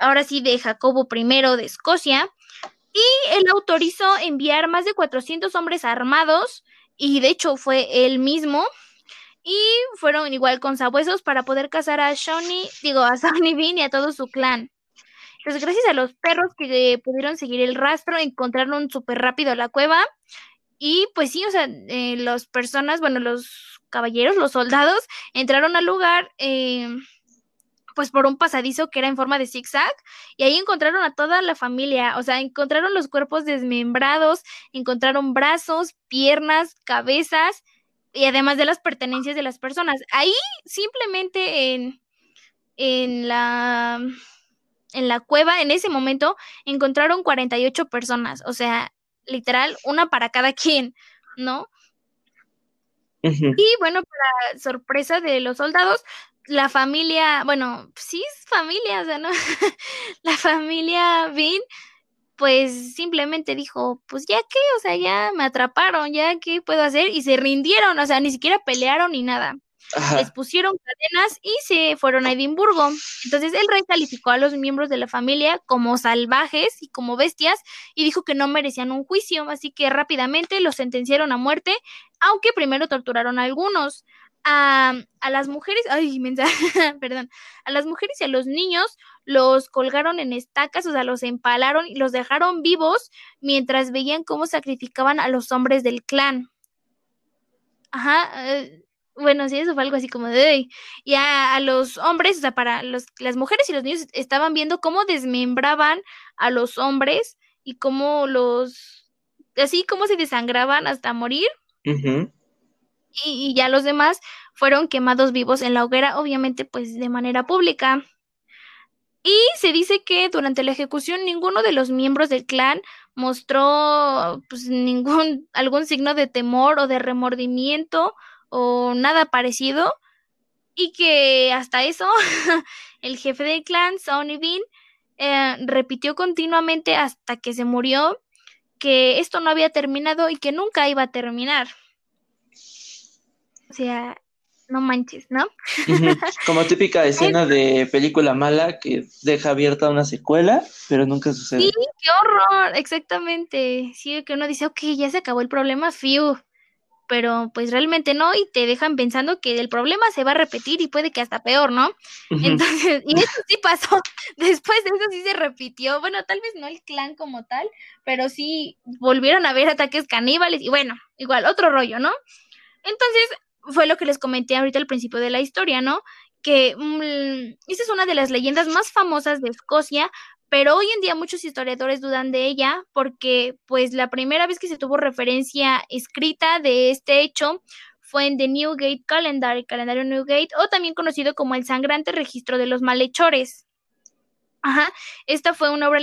ahora sí, de Jacobo I de Escocia, y él autorizó enviar más de 400 hombres armados, y de hecho fue él mismo, y fueron igual con sabuesos para poder cazar a Sawney Bean y a todo su clan. Entonces, gracias a los perros que pudieron seguir el rastro, encontraron súper rápido la cueva, y pues sí, o sea, los caballeros, los soldados, entraron al lugar, pues por un pasadizo que era en forma de zigzag, y ahí encontraron a toda la familia, o sea, encontraron los cuerpos desmembrados, encontraron brazos, piernas, cabezas, y además de las pertenencias de las personas. Ahí simplemente en la cueva, en ese momento, encontraron 48 personas, o sea, literal, una para cada quien, ¿no? Ujú. Y bueno, para sorpresa de los soldados, la familia, bueno, sí es familia, o sea, ¿no? La familia Bean, pues simplemente dijo, pues ya qué, o sea, ya me atraparon, ya qué puedo hacer, y se rindieron, o sea, ni siquiera pelearon ni nada. Les Ajá. pusieron cadenas y se fueron a Edimburgo. Entonces el rey calificó a los miembros de la familia como salvajes y como bestias y dijo que no merecían un juicio, así que rápidamente los sentenciaron a muerte, aunque primero torturaron a algunos. A las mujeres, perdón, a las mujeres y a los niños los colgaron en estacas, o sea, los empalaron y los dejaron vivos mientras veían cómo sacrificaban a los hombres del clan. Ajá, bueno, sí, eso fue algo así como de... "Ey". Y a los hombres, o sea, las mujeres y los niños estaban viendo cómo desmembraban a los hombres y así como se desangraban hasta morir, Ujú. y ya los demás fueron quemados vivos en la hoguera, obviamente pues de manera pública. Y se dice que durante la ejecución ninguno de los miembros del clan mostró pues algún signo de temor o de remordimiento o nada parecido, y que hasta eso el jefe del clan, Sawney Bean, repitió continuamente hasta que se murió que esto no había terminado y que nunca iba a terminar. O sea, no manches, ¿no? Ujú. Como típica escena de película mala que deja abierta una secuela, pero nunca Sí, sucede. qué horror, exactamente. Sí, que uno dice, ok, ya se acabó el problema, fiu, pero pues realmente no, y te dejan pensando que el problema se va a repetir y puede que hasta peor, ¿no? Ujú. Entonces, y eso sí pasó, después de eso sí se repitió, bueno, tal vez no el clan como tal, pero sí volvieron a haber ataques caníbales, y bueno, igual, otro rollo, ¿no? Entonces, fue lo que les comenté ahorita al principio de la historia, ¿no? Que esta es una de las leyendas más famosas de Escocia, pero hoy en día muchos historiadores dudan de ella porque, pues, la primera vez que se tuvo referencia escrita de este hecho fue en The Newgate Calendar, el calendario Newgate, o también conocido como el sangrante registro de los malhechores. Ajá, esta fue una obra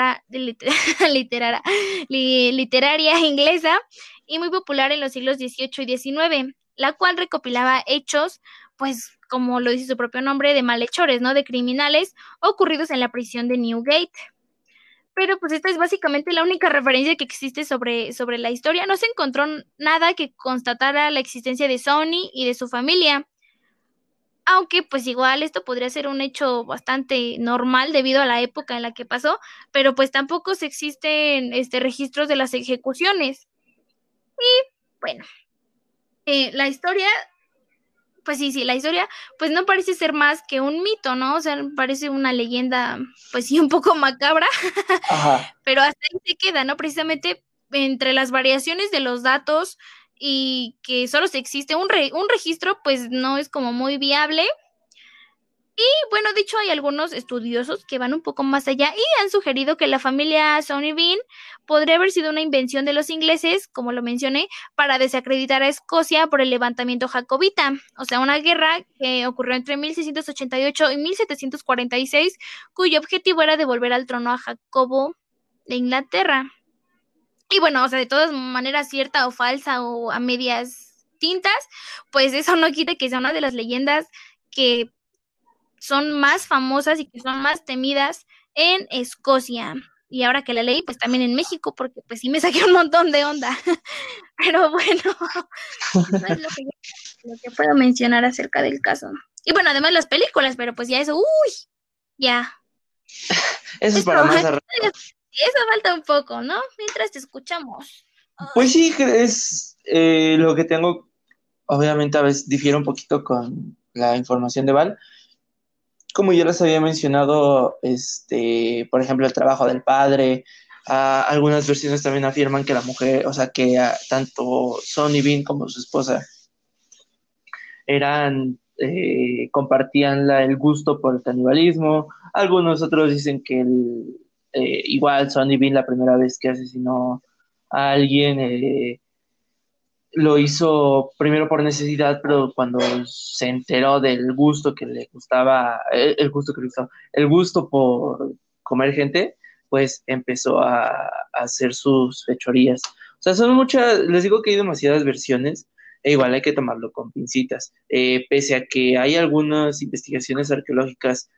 literaria inglesa y muy popular en los siglos XVIII y XIX, la cual recopilaba hechos, pues como lo dice su propio nombre, de malhechores, ¿no? De criminales ocurridos en la prisión de Newgate. Pero pues esta es básicamente la única referencia que existe sobre la historia. No se encontró nada que constatara la existencia de Sony y de su familia. Aunque pues igual esto podría ser un hecho bastante normal debido a la época en la que pasó, pero pues tampoco se existen registros de las ejecuciones. Bueno, la historia, pues sí, la historia pues no parece ser más que un mito, ¿no? O sea, parece una leyenda pues sí un poco macabra, Ajá. pero hasta ahí se queda, ¿no? Precisamente entre las variaciones de los datos y que solo se existe un registro, pues no es como muy viable. Bueno, de hecho hay algunos estudiosos que van un poco más allá y han sugerido que la familia Sawney Bean podría haber sido una invención de los ingleses, como lo mencioné, para desacreditar a Escocia por el levantamiento jacobita, o sea, una guerra que ocurrió entre 1688 y 1746, cuyo objetivo era devolver al trono a Jacobo de Inglaterra. Y bueno, o sea, de todas maneras, cierta o falsa o a medias tintas, pues eso no quita que sea una de las leyendas que son más famosas y que son más temidas en Escocia. Y ahora que la leí, pues también en México, porque pues sí me saqué un montón de onda. Pero bueno, eso es lo que puedo mencionar acerca del caso. Y bueno, además las películas, pero pues ya eso, ya. Eso es para más arriba. Eso falta un poco, ¿no? Mientras te escuchamos. Pues sí, es lo que tengo. Obviamente a veces difiere un poquito con la información de Val. Como ya les había mencionado, por ejemplo, el trabajo del padre, algunas versiones también afirman que la mujer, o sea, que tanto Sonny Bean como su esposa compartían el gusto por el canibalismo. Algunos otros dicen que igual Sonny Bean la primera vez que asesinó a alguien, lo hizo primero por necesidad, pero cuando se enteró del gusto que le gustaba, el gusto que le gustaba, el gusto por comer gente, pues empezó a hacer sus fechorías. O sea, son muchas, les digo que hay demasiadas versiones, e igual hay que tomarlo con pincitas. Pese a que hay algunas investigaciones arqueológicas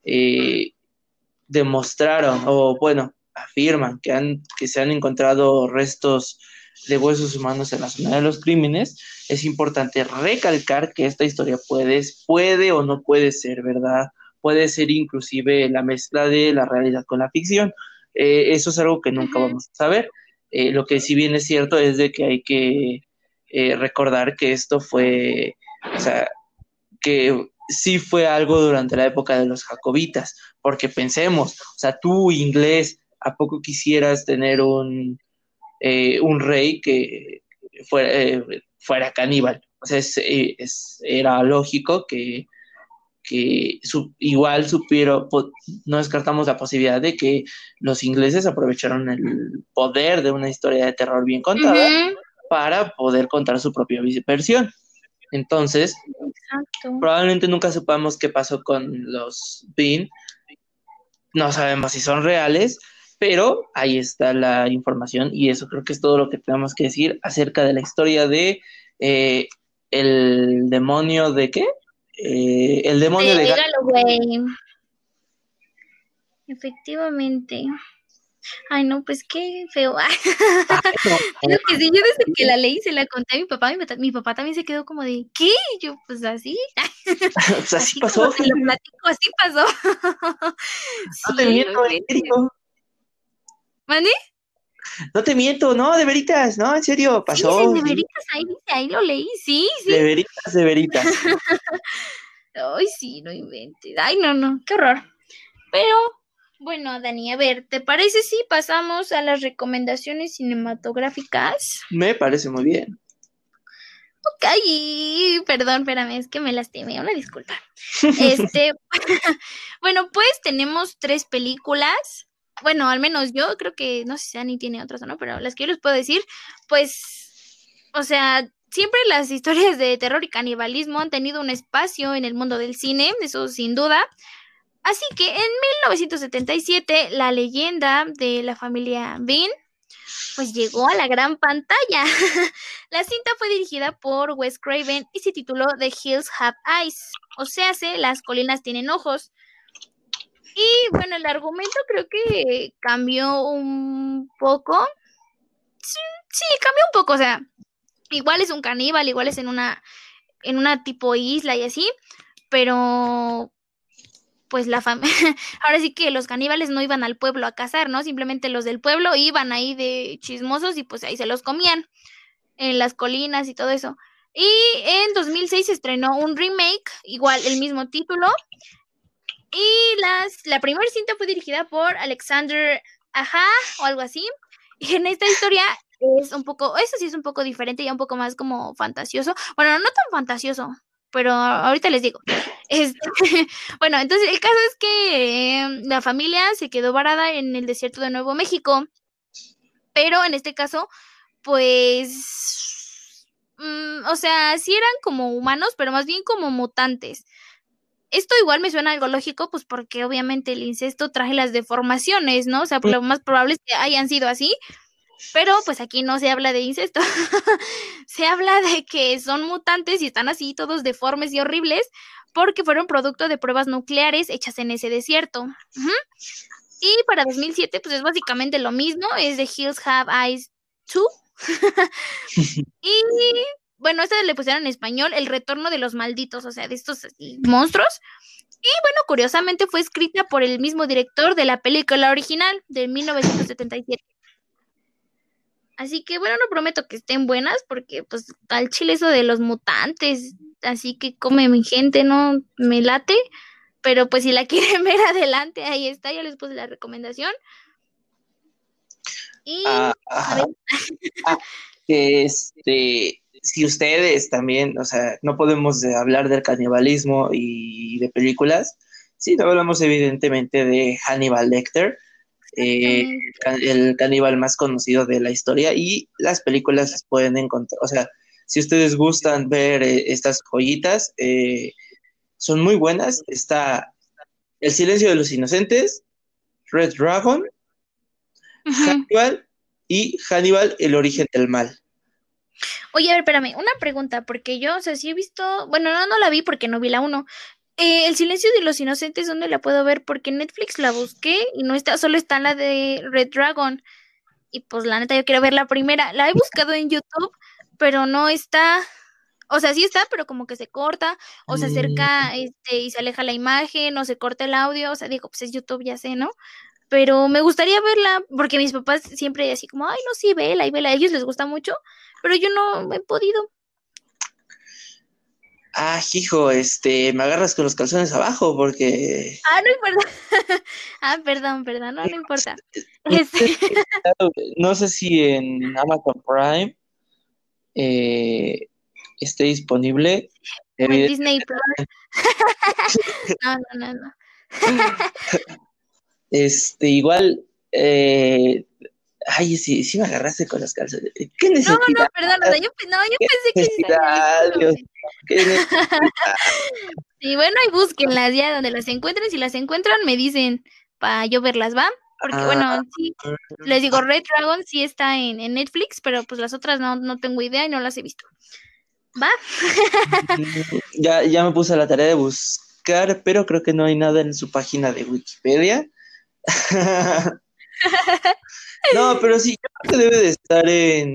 demostraron, o bueno, afirman que se han encontrado restos de huesos humanos en la zona de los crímenes, es importante recalcar que esta historia puede o no puede ser verdad, puede ser inclusive la mezcla de la realidad con la ficción. Eso es algo que nunca vamos a saber. Lo que sí bien es cierto es de que hay que recordar que esto fue, o sea, que sí fue algo durante la época de los jacobitas, porque pensemos, o sea, tú inglés, ¿a poco quisieras tener un rey que fuera caníbal? O sea, era lógico que igual supieron, no descartamos la posibilidad de que los ingleses aprovecharon el poder de una historia de terror bien contada para poder contar su propia versión. Entonces, probablemente nunca sepamos qué pasó con los Bean, no sabemos si son reales, pero ahí está la información y eso creo que es todo lo que tenemos que decir acerca de la historia de el demonio de ¿qué? El demonio de Galloway. Efectivamente. Ay, no, pues qué feo. Lo que sí, yo desde que la leí se la conté a mi papá. Mi papá también se quedó como de, ¿qué? Y yo, pues así. Pues así pasó. Como te lo platico, así pasó. No te miento, en serio. ¿Mande? No te miento, no, de veritas, no, en serio, pasó. Sí, de veritas, ahí lo leí, sí. De veritas. Ay, sí, no inventes. Ay, no, qué horror. Pero, bueno, Dani, a ver, ¿te parece si pasamos a las recomendaciones cinematográficas? Me parece muy bien. Ok, perdón, espérame, es que me lastimé, una disculpa. Bueno, pues tenemos 3 películas. Bueno, al menos yo creo que, no sé si Dani tiene otras o no, pero las que yo les puedo decir, pues, o sea, siempre las historias de terror y canibalismo han tenido un espacio en el mundo del cine, eso sin duda. Así que en 1977, la leyenda de la familia Bean pues llegó a la gran pantalla. La cinta fue dirigida por Wes Craven y se tituló The Hills Have Eyes, o sea, Las colinas tienen ojos. Y bueno, el argumento creo que cambió un poco. Sí, cambió un poco, o sea, igual es un caníbal, igual es en una tipo isla y así, pero pues ahora sí que los caníbales no iban al pueblo a cazar, ¿no? Simplemente los del pueblo iban ahí de chismosos y pues ahí se los comían en las colinas y todo eso. Y en 2006 se estrenó un remake, igual el mismo título, y la primera cinta fue dirigida por Alexander Aja o algo así, y en esta historia es un poco, eso sí es un poco diferente y un poco más como fantasioso, bueno, no tan fantasioso, pero ahorita les digo. Bueno, entonces el caso es que la familia se quedó varada en el desierto de Nuevo México, pero en este caso, pues, o sea, sí eran como humanos, pero más bien como mutantes. Esto igual me suena algo lógico, pues porque obviamente el incesto trae las deformaciones, ¿no? O sea, lo más probable es que hayan sido así, pero pues aquí no se habla de incesto. Se habla de que son mutantes y están así todos deformes y horribles porque fueron producto de pruebas nucleares hechas en ese desierto. Y para 2007 pues es básicamente lo mismo, es The Hills Have Eyes 2. Y bueno, esta le pusieron en español El retorno de los malditos, o sea, de estos monstruos. Bueno, curiosamente fue escrita por el mismo director de la película original de 1977. Así que bueno, no prometo que estén buenas porque pues al chile eso de los mutantes, así que come mi gente, no me late, pero pues si la quieren ver adelante, ahí está, ya les puse la recomendación. Y a ver, que si ustedes también, o sea, no podemos hablar del canibalismo y de películas, sí, no hablamos evidentemente de Hannibal Lecter, el caníbal más conocido de la historia, y las películas las pueden encontrar, o sea, si ustedes gustan ver estas joyitas, son muy buenas. Está El silencio de los inocentes, Red Dragon, Hannibal y Hannibal, el origen del mal. Oye, a ver, espérame, una pregunta, porque yo, o sea, sí he visto, bueno, no la vi porque no vi la 1. El silencio de los inocentes, ¿dónde la puedo ver? Porque en Netflix la busqué y no está, solo está la de Red Dragon. Y pues la neta yo quiero ver la primera. La he buscado en YouTube, pero no está, o sea, sí está, pero como que se corta, o se acerca, y se aleja la imagen, o se corta el audio, o sea, digo, pues es YouTube, ya sé, ¿no? Pero me gustaría verla, porque mis papás siempre así como, ay, no, sí, vela y vela, a ellos les gusta mucho, pero yo no he podido. Hijo, me agarras con los calzones abajo porque... No importa. Perdón, no importa. No sé si en Amazon Prime esté disponible. En Disney Plus. No. Igual, sí me agarraste con los calzones. ¿Qué necesidad? Perdón, yo pensé que Dios, ¿qué necesidad? Sí, bueno, y búsquenlas ya donde las encuentren. Si las encuentran, me dicen para yo verlas, ¿va? Porque bueno, sí, les digo, Red Dragon sí está en Netflix, pero pues las otras no tengo idea y no las he visto. ¿Va? Ya me puse a la tarea de buscar, pero creo que no hay nada en su página de Wikipedia. No, pero sí, yo creo que debe de estar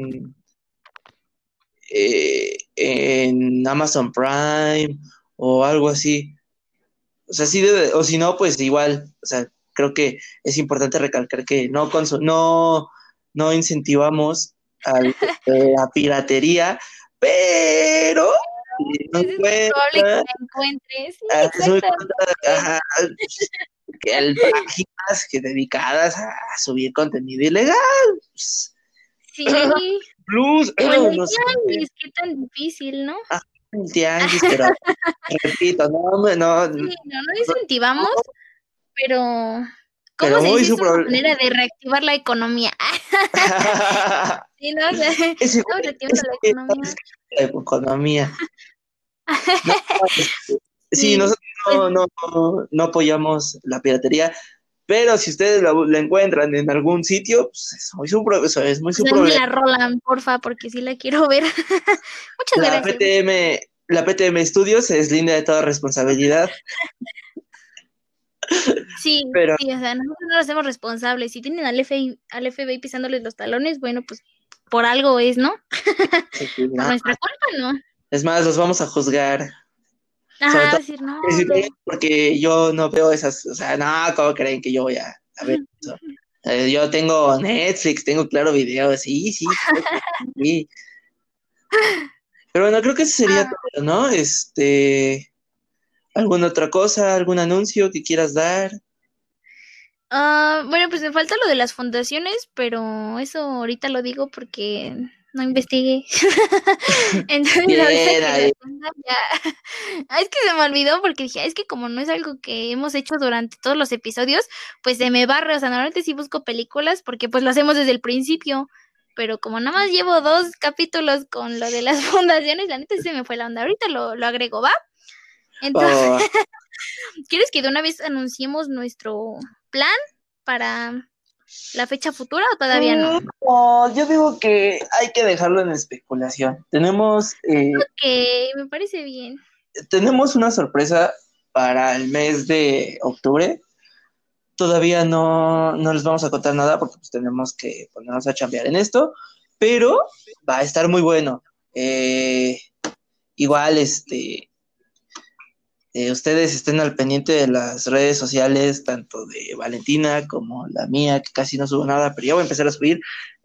en Amazon Prime o algo así. O sea, sí debe, o si no, pues igual, o sea, creo que es importante recalcar que no incentivamos a la piratería, pero Es muy probable que la encuentres. Sí, es muy exactamente. que hay páginas dedicadas a subir contenido ilegal. Sí. Plus, Bueno, no sé. es que tan difícil, ¿no? El tianguis, pero repito, no. Sí, no incentivamos, pero ¿cómo Pero se muy dice? su Es una problema. manera de reactivar la economía. Sí, ¿no? O sea, estamos reactivando la economía. La economía. Sí, Sí, nosotros no apoyamos la piratería, pero si ustedes la encuentran en algún sitio, pues es muy su pues me problema. la rolan, porfa, porque sí la quiero ver. Muchas gracias. La PTM Studios es linda de toda responsabilidad. Sí, pero sí, o sea, nosotros no nos hacemos responsables. Si tienen al FBI pisándoles los talones, bueno, pues por algo es, ¿no? Por nuestra culpa, ¿no? Es más, los vamos a juzgar. Ajá, decir, no. Porque yo no veo esas, o sea, no, ¿cómo creen que yo voy a ver eso? Yo tengo Netflix, tengo Claro Video, sí. Pero bueno, creo que eso sería todo, ¿no? ¿Alguna otra cosa, algún anuncio que quieras dar? Bueno, pues me falta lo de las fundaciones, pero eso ahorita lo digo porque no investigué. Entonces, Bien, ahorita que me ponga ya. Es que se me olvidó porque dije, es que como no es algo que hemos hecho durante todos los episodios, pues se me barre. O sea, normalmente sí busco películas porque pues lo hacemos desde el principio. Pero como nada más llevo 2 capítulos con lo de las fundaciones, la neta sí se me fue la onda. Ahorita lo agrego, ¿va? Entonces, ¿quieres que de una vez anunciemos nuestro plan para la fecha futura o todavía no? No, yo digo que hay que dejarlo en especulación. Ok, me parece bien. Tenemos una sorpresa para el mes de octubre. Todavía no les vamos a contar nada porque pues tenemos que ponernos a chambear en esto, pero va a estar muy bueno. Igual, Ustedes estén al pendiente de las redes sociales, tanto de Valentina como la mía, que casi no subo nada, pero ya voy a empezar a subir,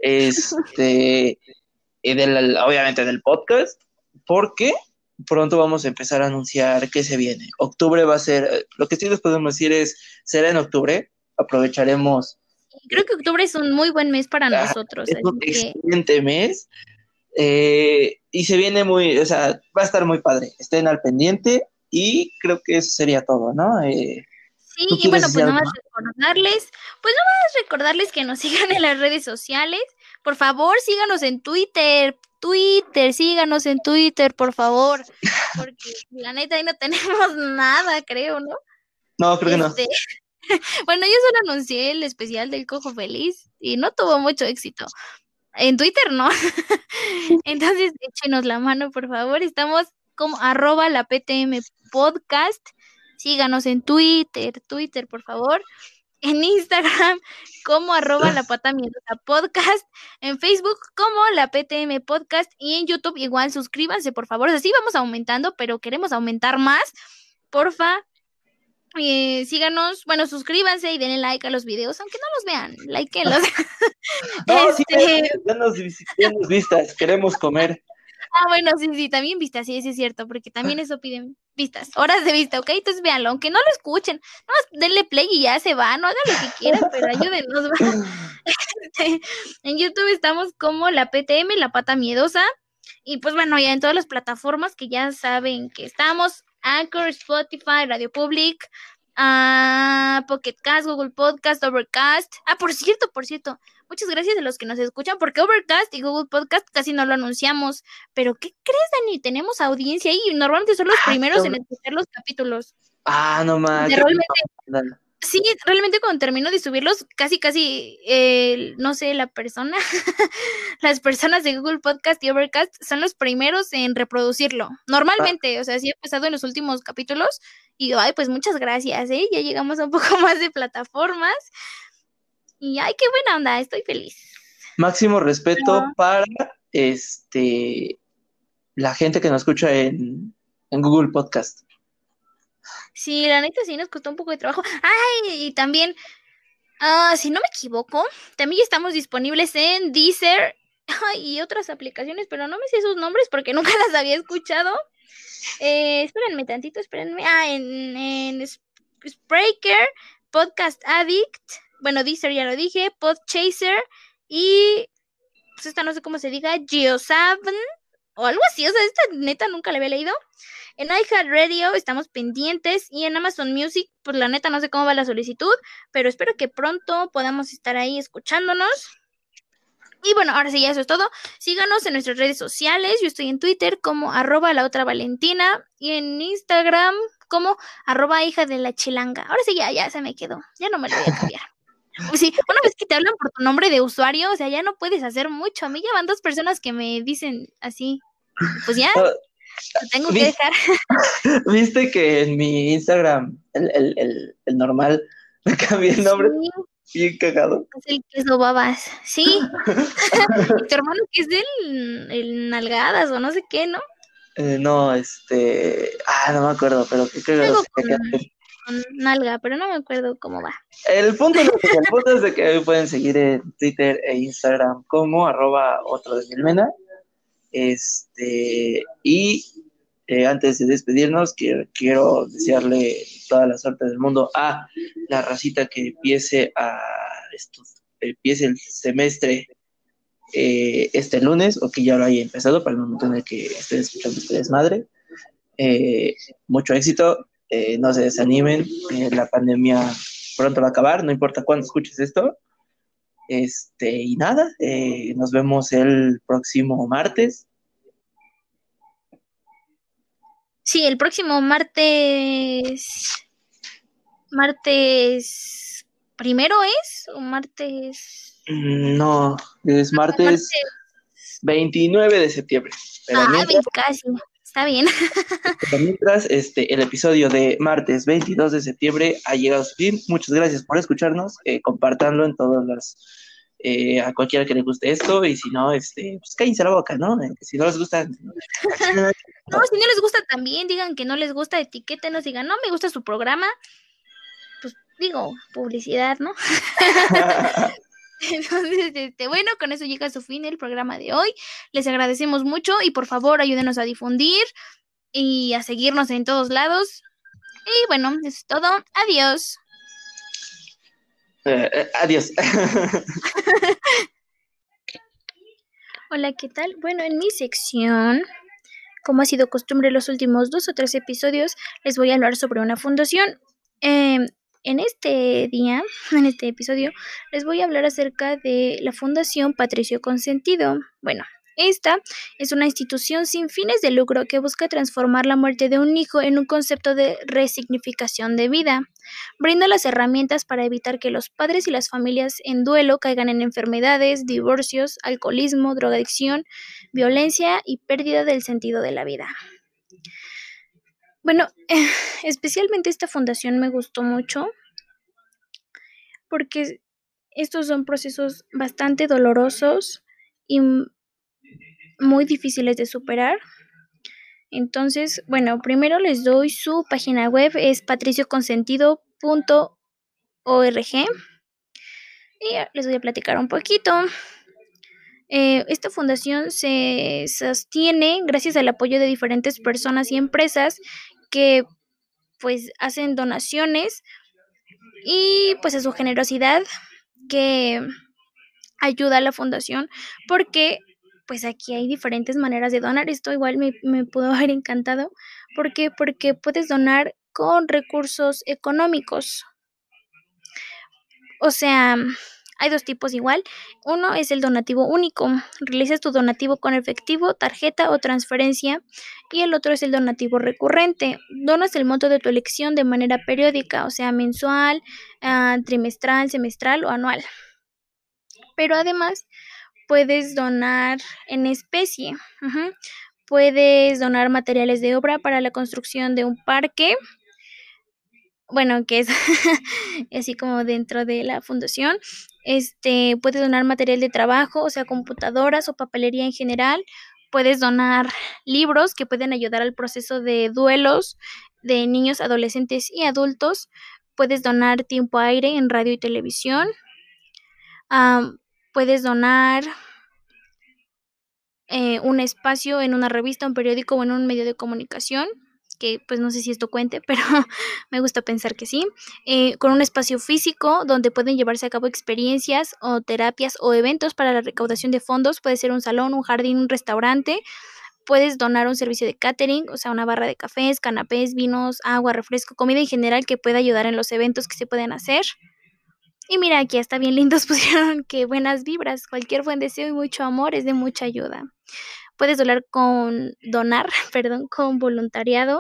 obviamente del podcast, porque pronto vamos a empezar a anunciar qué se viene. Octubre va a ser, lo que sí les podemos decir será en octubre, aprovecharemos. Creo que octubre es un muy buen mes para nosotros. Es un excelente mes. Y se viene va a estar muy padre. Estén al pendiente y creo que eso sería todo, ¿no? Sí, y bueno, pues nada más recordarles que nos sigan en las redes sociales. Por favor, síganos en Twitter, síganos en Twitter, por favor, porque la neta ahí no tenemos nada, creo, ¿no? No, creo que no. Bueno, yo solo anuncié el especial del Cojo Feliz y no tuvo mucho éxito. En Twitter no. Entonces, échenos la mano, por favor. Estamos como @laptm podcast. Síganos en Twitter, por favor. En Instagram como @lapatamientosa podcast. En Facebook como la PTM podcast. Y en YouTube igual suscríbanse, por favor. Así vamos aumentando, pero queremos aumentar más. Porfa. Síganos, bueno, suscríbanse y denle like a los videos, aunque no los vean, likeenlos. No, sí, denos vistas, queremos comer. Bueno, sí, también vistas, sí, es cierto, porque también eso piden vistas, horas de vista, ¿ok? Entonces véanlo, aunque no lo escuchen, no, denle play y ya se va, no hagan lo que quieran, pero ayúdenos. En YouTube estamos como la PTM, la pata miedosa, y pues bueno, ya en todas las plataformas que ya saben que estamos, Anchor, Spotify, Radio Public, Pocket Cast, Google Podcast, Overcast. Por cierto, muchas gracias a los que nos escuchan, porque Overcast y Google Podcast casi no lo anunciamos. Pero ¿qué crees, Dani? Tenemos audiencia ahí y normalmente son los primeros en escuchar los capítulos. No más. Sí, realmente cuando termino de subirlos, casi, no sé, las personas de Google Podcast y Overcast son los primeros en reproducirlo. Normalmente, o sea, sí he pasado en los últimos capítulos y pues muchas gracias, ya llegamos a un poco más de plataformas y qué buena onda, estoy feliz. Máximo respeto para la gente que nos escucha en Google Podcast. Sí, la neta sí nos costó un poco de trabajo. Y también, si no me equivoco, también estamos disponibles en Deezer y otras aplicaciones, pero no me sé sus nombres porque nunca las había escuchado. Espérenme tantito, en Spreaker, Podcast Addict, bueno, Deezer ya lo dije, Podchaser y pues esta no sé cómo se diga, GeoSaben o algo así, o sea, esta neta nunca la había leído. En iHeartRadio estamos pendientes y en Amazon Music, pues la neta no sé cómo va la solicitud, pero espero que pronto podamos estar ahí escuchándonos. Y bueno, ahora sí, ya eso es todo. Síganos en nuestras redes sociales. Yo estoy en Twitter como @laotravalentina y en Instagram como @hija-de-la-chilanga. Ahora sí, ya se me quedó. Ya no me lo voy a cambiar. Pues sí, una vez que te hablan por tu nombre de usuario, o sea, ya no puedes hacer mucho. A mí ya van 2 personas que me dicen así. Pues ya... Lo tengo que dejar. ¿Viste que en mi Instagram, el normal, me cambié el nombre? Sí. Bien cagado. Es el queso babas, sí. Y tu hermano que es el nalgadas o no sé qué, ¿no? No, no me acuerdo, pero qué cagado. Con nalga, pero no me acuerdo cómo va. El punto es de que pueden seguir en Twitter e Instagram como @otrodesmilmena. Y antes de despedirnos, quiero desearle toda la suerte del mundo a la racita que empiece el semestre este lunes, o que ya lo haya empezado para el momento en el que estén escuchando ustedes madre. Mucho éxito, no se desanimen, la pandemia pronto va a acabar, no importa cuándo escuches esto. Y nada, nos vemos el próximo martes. Sí, el próximo martes primero es, o martes... No, es martes 29 de septiembre. Pero casi, está bien. Pero mientras, el episodio de martes 22 de septiembre ha llegado a su fin. Muchas gracias por escucharnos, compártanlo en todas las... a cualquiera que le guste esto, y si no, pues cállense la boca, ¿no? Si no les gusta... No, si no les gusta también, digan que no les gusta, etiquétenos, digan, no me gusta su programa, pues digo, publicidad, ¿no? Entonces, bueno, con eso llega a su fin el programa de hoy. Les agradecemos mucho y por favor ayúdenos a difundir y a seguirnos en todos lados. Y bueno, eso es todo. Adiós. Adiós. Hola, ¿qué tal? Bueno, en mi sección, como ha sido costumbre los últimos 2 o 3 episodios, les voy a hablar sobre una fundación. En este día, en este episodio, les voy a hablar acerca de la Fundación Patricio Consentido. Bueno, esta es una institución sin fines de lucro que busca transformar la muerte de un hijo en un concepto de resignificación de vida. Brinda las herramientas para evitar que los padres y las familias en duelo caigan en enfermedades, divorcios, alcoholismo, drogadicción, violencia y pérdida del sentido de la vida. Bueno, especialmente esta fundación me gustó mucho porque estos son procesos bastante dolorosos y muy difíciles de superar. Entonces, bueno, primero les doy su página web, es patricioconsentido.org y les voy a platicar un poquito. Esta fundación se sostiene gracias al apoyo de diferentes personas y empresas que pues hacen donaciones y pues a su generosidad que ayuda a la fundación porque pues aquí hay diferentes maneras de donar. Esto igual me pudo haber encantado. ¿Por qué? Porque puedes donar con recursos económicos. O sea, hay 2 tipos igual. Uno es el donativo único. Realizas tu donativo con efectivo, tarjeta o transferencia. Y el otro es el donativo recurrente. Donas el monto de tu elección de manera periódica, o sea, mensual, trimestral, semestral o anual. Pero además puedes donar en especie. Puedes donar materiales de obra para la construcción de un parque. Bueno, que es así como dentro de la fundación. Puedes donar material de trabajo, o sea, computadoras o papelería en general. Puedes donar libros que pueden ayudar al proceso de duelos de niños, adolescentes y adultos. Puedes donar tiempo aire en radio y televisión. Puedes donar un espacio en una revista, un periódico o en un medio de comunicación, que pues no sé si esto cuente, pero me gusta pensar que sí, con un espacio físico donde pueden llevarse a cabo experiencias o terapias o eventos para la recaudación de fondos. Puede ser un salón, un jardín, un restaurante. Puedes donar un servicio de catering, o sea, una barra de cafés, canapés, vinos, agua, refresco, comida en general que pueda ayudar en los eventos que se pueden hacer. Y mira, aquí hasta bien lindos pusieron que buenas vibras, cualquier buen deseo y mucho amor es de mucha ayuda. Puedes donar con voluntariado.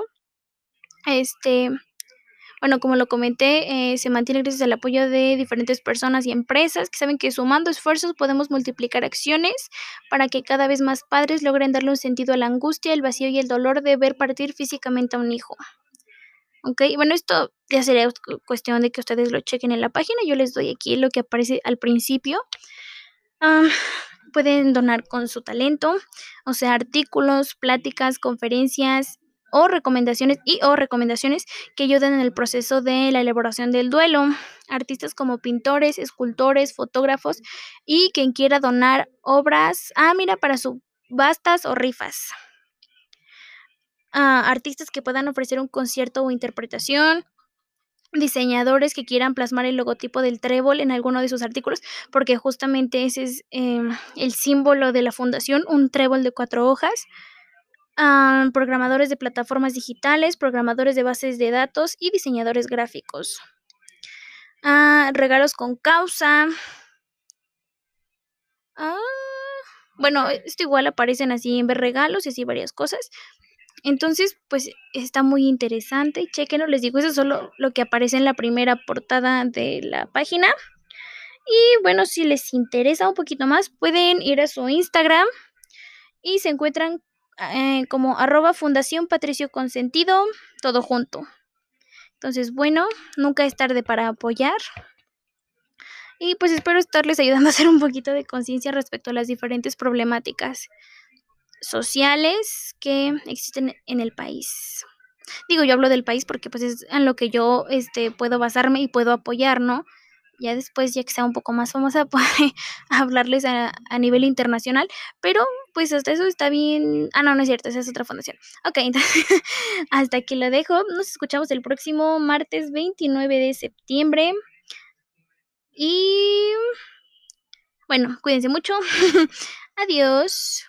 Bueno, como lo comenté, se mantiene gracias al apoyo de diferentes personas y empresas que saben que sumando esfuerzos podemos multiplicar acciones para que cada vez más padres logren darle un sentido a la angustia, el vacío y el dolor de ver partir físicamente a un hijo. Ok, bueno, esto ya sería cuestión de que ustedes lo chequen en la página. Yo les doy aquí lo que aparece al principio. Pueden donar con su talento, o sea, artículos, pláticas, conferencias o recomendaciones que ayuden en el proceso de la elaboración del duelo. Artistas como pintores, escultores, fotógrafos y quien quiera donar obras, para subastas o rifas. Artistas que puedan ofrecer un concierto o interpretación. Diseñadores que quieran plasmar el logotipo del trébol en alguno de sus artículos, porque justamente ese es el símbolo de la fundación, un trébol de 4 hojas. Programadores de plataformas digitales, programadores de bases de datos y diseñadores gráficos. Regalos con causa. Bueno, esto igual aparecen así en ver regalos y así varias cosas. Entonces, pues está muy interesante. Chequenlo, les digo, eso es solo lo que aparece en la primera portada de la página. Y bueno, si les interesa un poquito más, pueden ir a su Instagram y se encuentran como @Fundación Patricio Consentido, todo junto. Entonces, bueno, nunca es tarde para apoyar. Y pues espero estarles ayudando a hacer un poquito de conciencia respecto a las diferentes problemáticas sociales que existen en el país. Digo, yo hablo del país porque pues es en lo que yo puedo basarme y puedo apoyar, ¿no? Ya después, ya que sea un poco más famosa, podré hablarles a nivel internacional, pero pues hasta eso está bien. Ah, no, no es cierto, esa es otra fundación. Ok, entonces hasta aquí lo dejo. Nos escuchamos el próximo martes 29 de septiembre. Y bueno, cuídense mucho. Adiós.